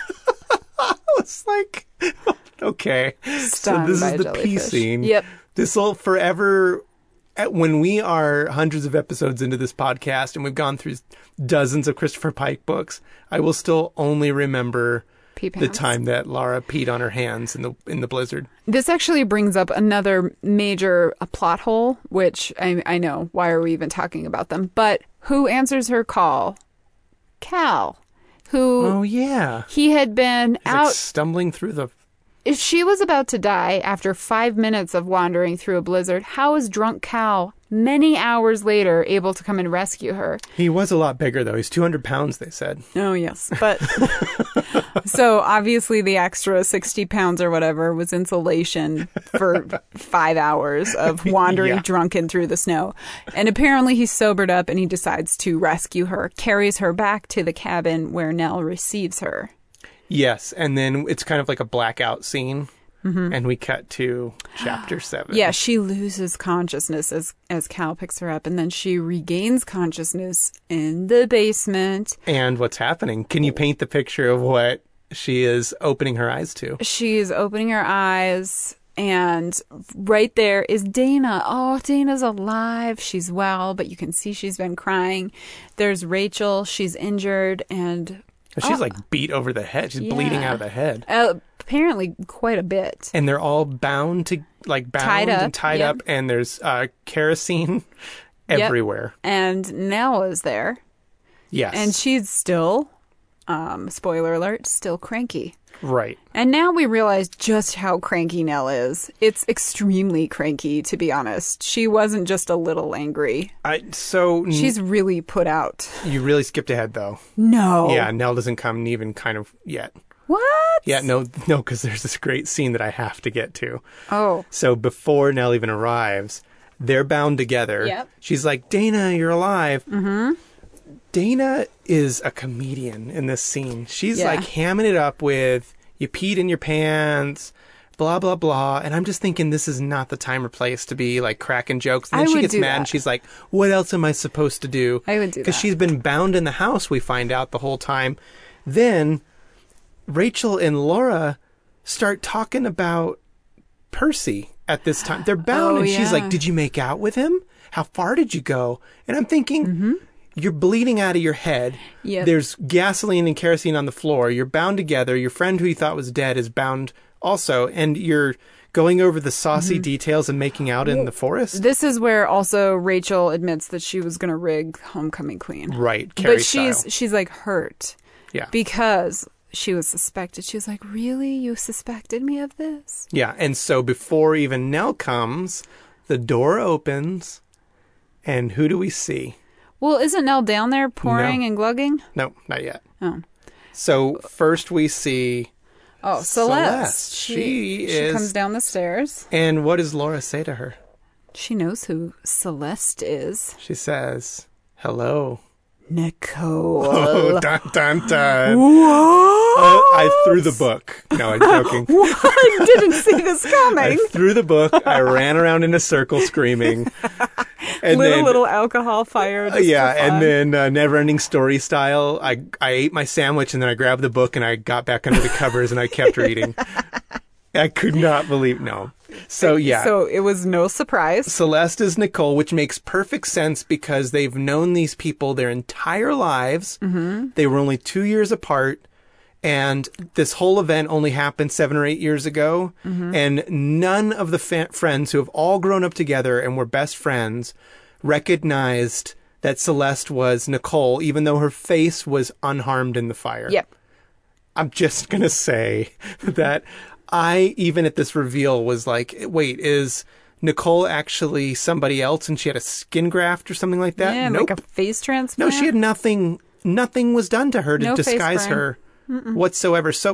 A: I was like, okay.
B: Stunned
A: so this
B: by
A: is the
B: jellyfish.
A: pee scene.
B: Yep.
A: This will forever, when we are hundreds of episodes into this podcast and we've gone through dozens of Christopher Pike books, I will still only remember the time that Lara peed on her hands in the blizzard.
B: This actually brings up another major plot hole, which I know, why are we even talking about them? But who answers her call? Cal, who...
A: Oh, yeah.
B: He had been
A: He's
B: out...
A: like stumbling through the
B: If she was about to die after 5 minutes of wandering through a blizzard, how is drunk Cal many hours later able to come and rescue her?
A: He was a lot bigger, though. He's 200 pounds, they said.
B: Oh, yes. But so obviously the extra 60 pounds or whatever was insulation for 5 hours of wandering drunken through the snow. And apparently he's sobered up and he decides to rescue her, carries her back to the cabin where Nell receives her.
A: Yes, and then it's kind of like a blackout scene, and we cut to chapter 7.
B: Yeah, she loses consciousness as Cal picks her up, and then she regains consciousness in the basement.
A: And what's happening? Can you paint the picture of what she is opening her eyes to?
B: She's opening her eyes, and right there is Dana. Oh, Dana's alive. She's well, but you can see she's been crying. There's Rachel. She's injured, and...
A: She's like beat over the head. She's bleeding out of the head.
B: Apparently quite a bit.
A: And they're all bound to, like, tied up, and there's kerosene everywhere.
B: And Nell is there.
A: Yes.
B: And she's still, spoiler alert, still cranky.
A: Right.
B: And now we realize just how cranky Nell is. It's extremely cranky, to be honest. She wasn't just a little angry. She's really put out.
A: You really skipped ahead, though.
B: No.
A: Yeah, Nell doesn't come even kind of yet.
B: What?
A: Yeah, no, because there's this great scene that I have to get to.
B: Oh.
A: So before Nell even arrives, they're bound together.
B: Yep.
A: She's like, Dana, you're alive. Mm-hmm. Dana is a comedian in this scene. She's like hamming it up with, you peed in your pants, blah, blah, blah. And I'm just thinking this is not the time or place to be like cracking jokes. And then she gets mad and she's like, what else am I supposed to do?
B: I would do that.
A: Because she's been bound in the house, we find out the whole time. Then Rachel and Laura start talking about Percy at this time. They're bound and she's like, did you make out with him? How far did you go? And I'm thinking... You're bleeding out of your head. Yep. There's gasoline and kerosene on the floor. You're bound together. Your friend who you thought was dead is bound also. And you're going over the saucy details and making out in the forest.
B: This is where also Rachel admits that she was going to rig Homecoming Queen.
A: Right. Carrie
B: but she's like hurt.
A: Yeah.
B: Because she was suspected. She was like, really? You suspected me of this?
A: Yeah. And so before even Nell comes, the door opens. And who do we see?
B: Well, isn't Nell down there pouring and glugging?
A: No, not yet.
B: Oh.
A: So first we see
B: Celeste.
A: She
B: comes down the stairs.
A: And what does Laura say to her?
B: She knows who Celeste is.
A: She says, hello.
B: Nicole.
A: Oh, dun, dun, dun.
B: What?
A: I threw the book. No, I'm joking.
B: What? I didn't see this coming.
A: I threw the book. I ran around in a circle screaming.
B: And little alcohol fire.
A: And then Never-Ending Story style, I ate my sandwich and then I grabbed the book and I got back under the covers and I kept reading. I could not believe, no. So, yeah.
B: So it was no surprise.
A: Celeste is Nicole, which makes perfect sense because they've known these people their entire lives. Mm-hmm. They were only 2 years apart. And this whole event only happened 7 or 8 years ago. Mm-hmm. And none of the friends who have all grown up together and were best friends recognized that Celeste was Nicole, even though her face was unharmed in the fire.
B: Yep.
A: I'm just going to say that I, even at this reveal, was like, wait, is Nicole actually somebody else and she had a skin graft or something like that?
B: Yeah,
A: nope.
B: like a face transplant?
A: No, she had nothing. Nothing was done to her to disguise her whatsoever. So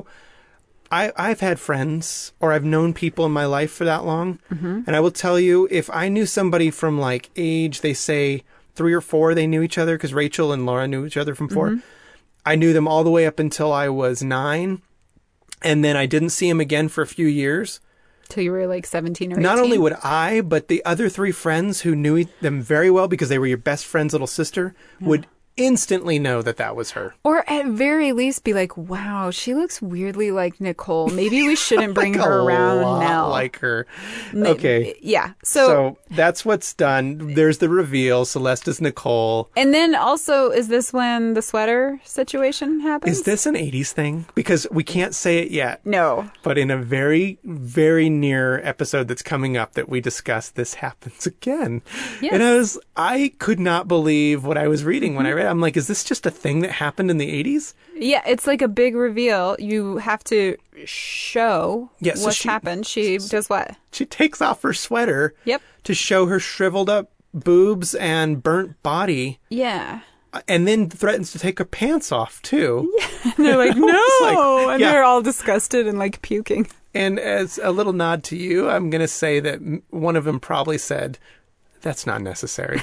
A: I've had friends or I've known people in my life for that long. Mm-hmm. And I will tell you, if I knew somebody from like age, they say 3 or 4, they knew each other because Rachel and Laura knew each other from 4. Mm-hmm. I knew them all the way up until I was 9. And then I didn't see him again for a few years.
B: Till you were like 17 or 18?
A: Not only would I, but the other 3 friends who knew them very well because they were your best friend's little sister would instantly know that that was her.
B: Or at very least be like, wow, she looks weirdly like Nicole. Maybe we shouldn't bring her around now.
A: Like her. Okay.
B: Yeah.
A: So that's what's done. There's the reveal. Celeste is Nicole.
B: And then also, is this when the sweater situation happens?
A: Is this an 80s thing? Because we can't say it yet.
B: No.
A: But in a very, very near episode that's coming up that we discuss, this happens again. Yes. And I could not believe what I was reading when I read I'm like, is this just a thing that happened in the 80s?
B: Yeah, it's like a big reveal. You have to show what's happened. She does what?
A: She takes off her sweater
B: Yep.
A: to show her shriveled up boobs and burnt body.
B: Yeah.
A: And then threatens to take her pants off, too.
B: Yeah. And they're like, no! And
A: yeah.
B: they're all disgusted and, like, puking.
A: And as a little nod to you, I'm going to say that one of them probably said, that's not necessary.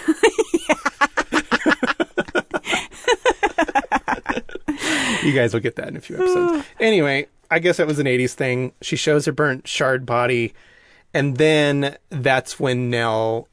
A: You guys will get that in a few episodes. Anyway, I guess that was an 80s thing. She shows her burnt, charred body. And then that's when Nell...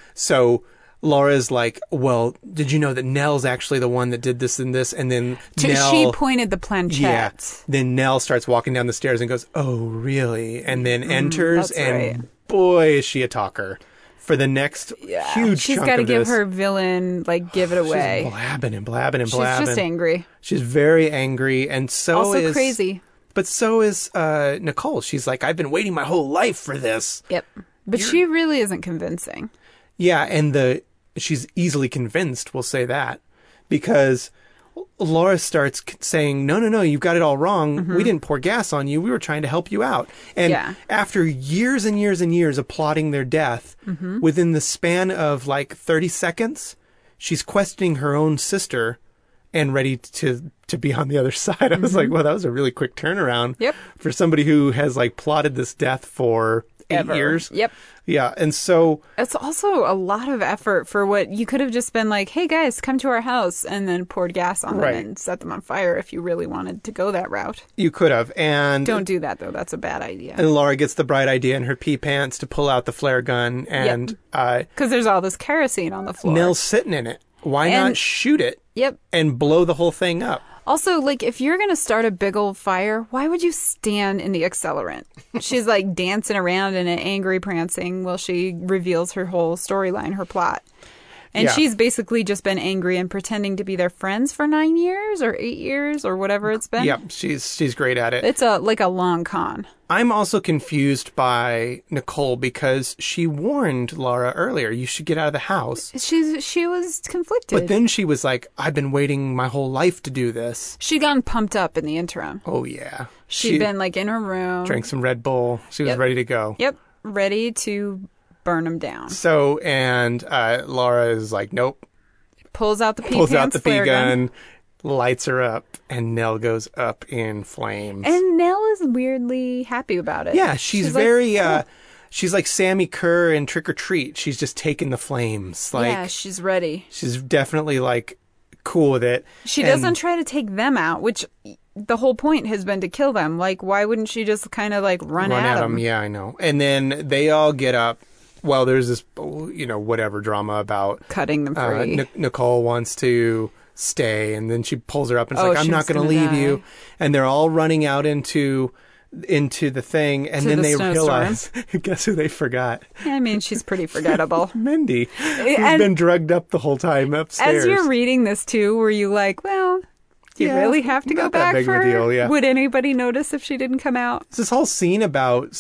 A: so Laura's like, well, did you know that Nell's actually the one that did this and this? And then Nell...
B: She pointed the planchette.
A: Yeah. Then Nell starts walking down the stairs and goes, oh, really? And then enters, and
B: right.
A: Boy, is she a talker. For the next huge
B: She's
A: chunk
B: got to
A: of
B: give
A: this.
B: her villain, like, give it away.
A: She's blabbing and blabbing and blabbing.
B: She's just angry.
A: She's very angry, and
B: also crazy.
A: But so is Nicole. She's like, I've been waiting my whole life for this.
B: Yep. But she really isn't convincing.
A: Yeah, and she's easily convinced, we'll say that, because Laura starts saying, no, you've got it all wrong. Mm-hmm. We didn't pour gas on you. We were trying to help you out. And after years and years and years of plotting their death, within the span of like 30 seconds, she's questioning her own sister and ready to be on the other side. I was like, well, that was a really quick turnaround for somebody who has like plotted this death for 8 years.
B: Yep.
A: Yeah. And so
B: it's also a lot of effort for what you could have just been like, hey guys, come to our house, and then poured gas on them and set them on fire if you really wanted to go that route.
A: You could have. And
B: don't do that though. That's a bad idea.
A: And Laura gets the bright idea in her pee pants to pull out the flare gun, and
B: because there's all this kerosene on the floor.
A: Nell's sitting in it. Why not shoot it?
B: Yep.
A: And blow the whole thing up?
B: Also, like, if you're going to start a big old fire, why would you stand in the accelerant? She's, like, dancing around in an angry prancing while she reveals her whole storyline, her plot. And she's basically just been angry and pretending to be their friends for 9 years or 8 years or whatever it's been.
A: Yep, she's great at it.
B: It's like a long con.
A: I'm also confused by Nicole because she warned Laura earlier, you should get out of the house.
B: She was conflicted.
A: But then she was like, I've been waiting my whole life to do this.
B: She'd gotten pumped up in the interim.
A: Oh, yeah.
B: She'd been like in her room.
A: Drank some Red Bull. She was ready to go.
B: Yep. Ready to burn them down.
A: So, and Laura is like, nope.
B: Pulls out the pee
A: Pulls out the pee gun. Lights her up, and Nell goes up in flames.
B: And Nell is weirdly happy about it.
A: Yeah, she's very, like, she's like Sammy Kerr in Trick or Treat. She's just taking the flames. Like,
B: yeah, she's ready.
A: She's definitely, like, cool with it.
B: She doesn't try to take them out, which the whole point has been to kill them. Like, why wouldn't she just kind of, like, run at them?
A: Yeah, I know. And then they all get up. Well, there's this, whatever drama about...
B: cutting them free.
A: Nicole wants to... stay, and then she pulls her up and it's like, I'm not going to leave you, and they're all running out into the thing, and then they realize guess who they forgot?
B: I mean, she's pretty forgettable.
A: Mindy, who's been drugged up the whole time upstairs.
B: As you're reading this too, were you like, well, do you really have to go back for her?
A: Deal, yeah.
B: Would anybody notice if she didn't come out?
A: It's this whole scene about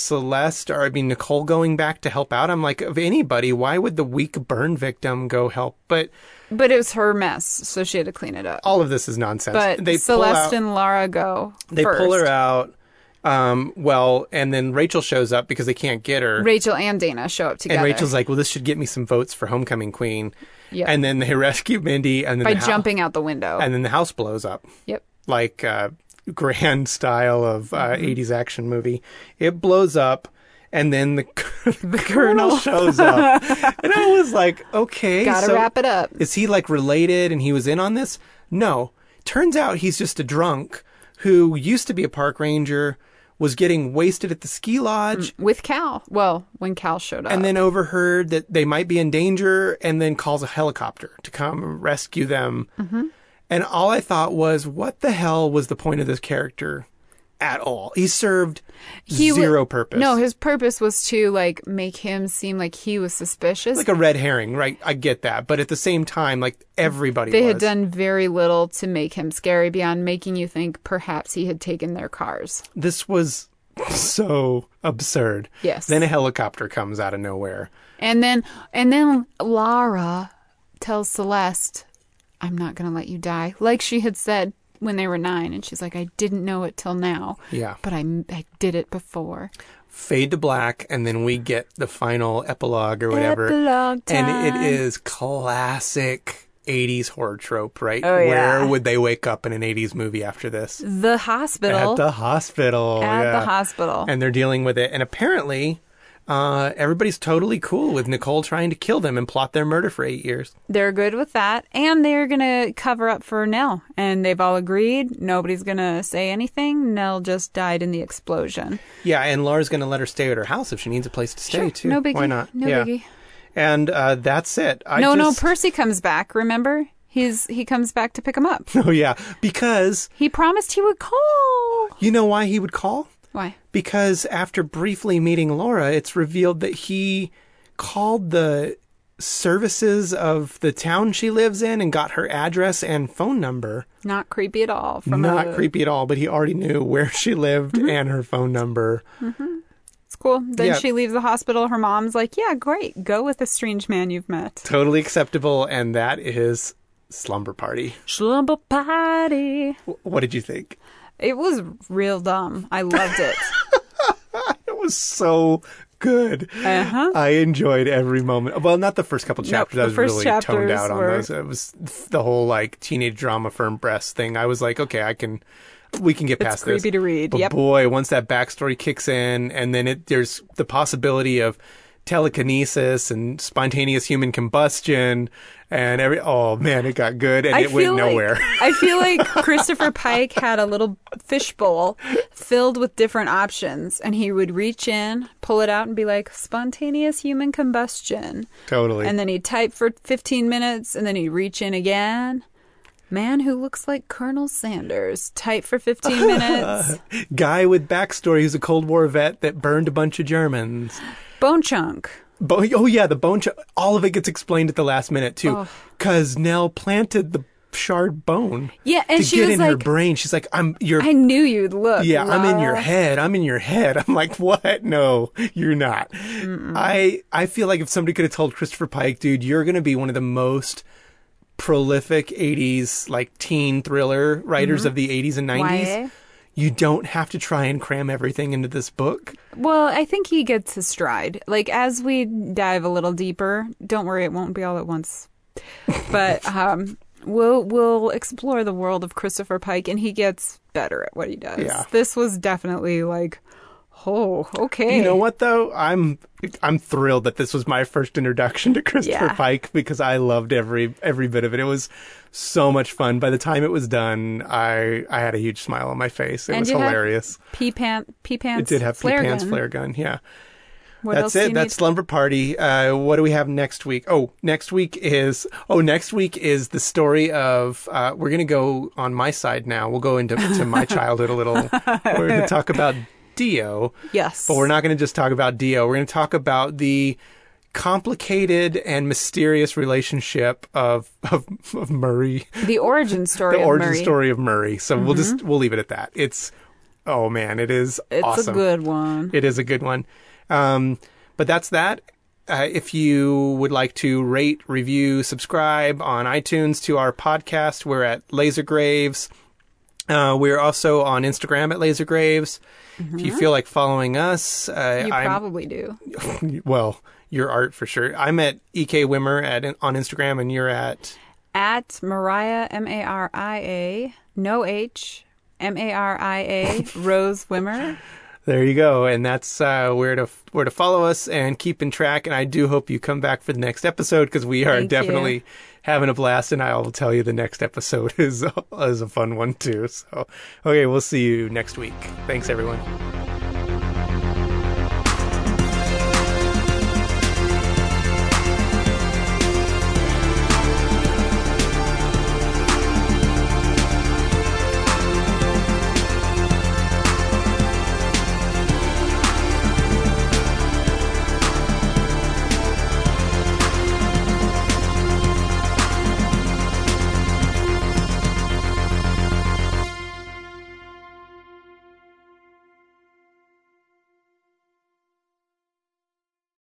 A: Nicole going back to help out. I'm like, of anybody, why would the weak burn victim go help? But
B: it was her mess, so she had to clean it up.
A: All of this is nonsense.
B: But Celeste and Laura go
A: They
B: first.
A: pull her out. And then Rachel shows up because they can't get her.
B: Rachel and Dana show up together.
A: And Rachel's like, well, this should get me some votes for Homecoming Queen.
B: Yep.
A: And then they rescue Mindy. And then
B: by jumping out the window.
A: And then the house blows up.
B: Yep.
A: Like grand style of 80s action movie. It blows up. And then the Colonel shows up. And I was like, okay.
B: Gotta wrap it up.
A: Is he like related and he was in on this? No. Turns out he's just a drunk who used to be a park ranger, was getting wasted at the ski lodge.
B: With Cal. Well, when Cal showed up.
A: And then overheard that they might be in danger and then calls a helicopter to come rescue them. Mm-hmm. And all I thought was, what the hell was the point of this character? At all. He served zero purpose.
B: No, his purpose was to like make him seem like he was suspicious.
A: Like a red herring, right? I get that. But at the same time, like everybody
B: They had done very little to make him scary beyond making you think perhaps he had taken their cars.
A: This was so absurd.
B: Yes.
A: Then a helicopter comes out of nowhere.
B: And then Lara tells Celeste,
C: I'm not going to let you die. Like she had said when they were 9. And she's like, I didn't know it till now.
A: Yeah.
C: But I did it before.
A: Fade to black, and then we get the final epilogue or whatever.
C: Epilogue time.
A: And it is classic 80s horror trope, right?
C: Oh, yeah.
A: Where would they wake up in an 80s movie after this?
C: The hospital.
A: At the hospital.
C: At the hospital.
A: And they're dealing with it. And apparently, everybody's totally cool with Nicole trying to kill them and plot their murder for 8 years.
C: They're good with that. And they're going to cover up for Nell. And they've all agreed. Nobody's going to say anything. Nell just died in the explosion.
A: Yeah, and Laura's going to let her stay at her house if she needs a place to stay,
C: Sure,
A: too.
C: no biggie.
A: Why not?
C: No biggie.
A: And that's it.
C: No, Percy comes back, remember? He comes back to pick him up.
A: Oh, yeah, because...
C: He promised he would call.
A: You know why he would call?
C: Why?
A: Because after briefly meeting Laura, it's revealed that he called the services of the town she lives in and got her address and phone number.
C: Not creepy at all.
A: Not creepy at all, but he already knew where she lived and her phone number.
C: Mm-hmm. It's cool. Then she leaves the hospital. Her mom's like, yeah, great. Go with a strange man you've met.
A: Totally acceptable, and that is Slumber Party.
C: Slumber Party.
A: What did you think?
C: It was real dumb. I loved it.
A: It was so good.
C: Uh-huh.
A: I enjoyed every moment. Well, not the first couple chapters.
C: Nope,
A: I was really toned out on those. It was the whole like teenage drama firm breast thing. I was like, okay, we can get past this.
C: It's creepy to read.
A: But boy, once that backstory kicks in, and then there's the possibility of telekinesis and spontaneous human combustion and oh man, it got good and it went nowhere.
C: I feel like Christopher Pike had a little fishbowl filled with different options, and he would reach in, pull it out, and be like, spontaneous human combustion.
A: Totally.
C: And then he'd type for 15 minutes, and then he'd reach in again. Man who looks like Colonel Sanders. Type for 15 minutes.
A: Guy with backstory who's a Cold War vet that burned a bunch of Germans.
C: Bone chunk.
A: Oh, yeah, the bone chunk. All of it gets explained at the last minute, too. Because Nell planted the shard bone
C: and
A: to
C: she
A: get
C: was
A: in her brain. She's like, I
C: knew you'd look.
A: Yeah,
C: Laura.
A: I'm in your head. I'm like, what? No, you're not. Mm-mm. I feel like if somebody could have told Christopher Pike, dude, you're going to be one of the most prolific 80s, like, teen thriller writers of the 80s and 90s.
C: YA?
A: You don't have to try and cram everything into this book.
C: Well, I think he gets his stride. Like, as we dive a little deeper, don't worry, it won't be all at once. But we'll explore the world of Christopher Pike, and he gets better at what he does.
A: Yeah.
C: This was definitely like, oh, okay.
A: You know what, though? I'm thrilled that this was my first introduction to Christopher Pike because I loved every bit of it. It was so much fun. By the time it was done, I had a huge smile on my face. It was hilarious.
C: Pee pants.
A: It did have pee pants flare gun. Yeah.
C: That's
A: it. That's Slumber Party. What do we have next week? Next week is the story of. We're gonna go on my side now. We'll go into my childhood a little. We're gonna talk about Dio.
C: Yes.
A: But we're not going to just talk about Dio. We're going to talk about the complicated and mysterious relationship of Murray.
C: The origin story
A: of Murray. So we'll leave it at that. It's it is awesome.
C: It's a good one.
A: It is a good one. But that's that. If you would like to rate, review, subscribe on iTunes to our podcast, we're at Laser Graves. We're also on Instagram at Laser Graves. If you feel like following us,
C: you probably do.
A: Well, your art for sure. I'm at EK Wimmer on Instagram, and you're at
C: Mariah Maria, no H, Maria Rose Wimmer.
A: There you go, and that's where to follow us and keep in track. And I do hope you come back for the next episode because we are definitely having a blast. And I'll tell you the next episode is a fun one too. So, okay, we'll see you next week. Thanks, everyone.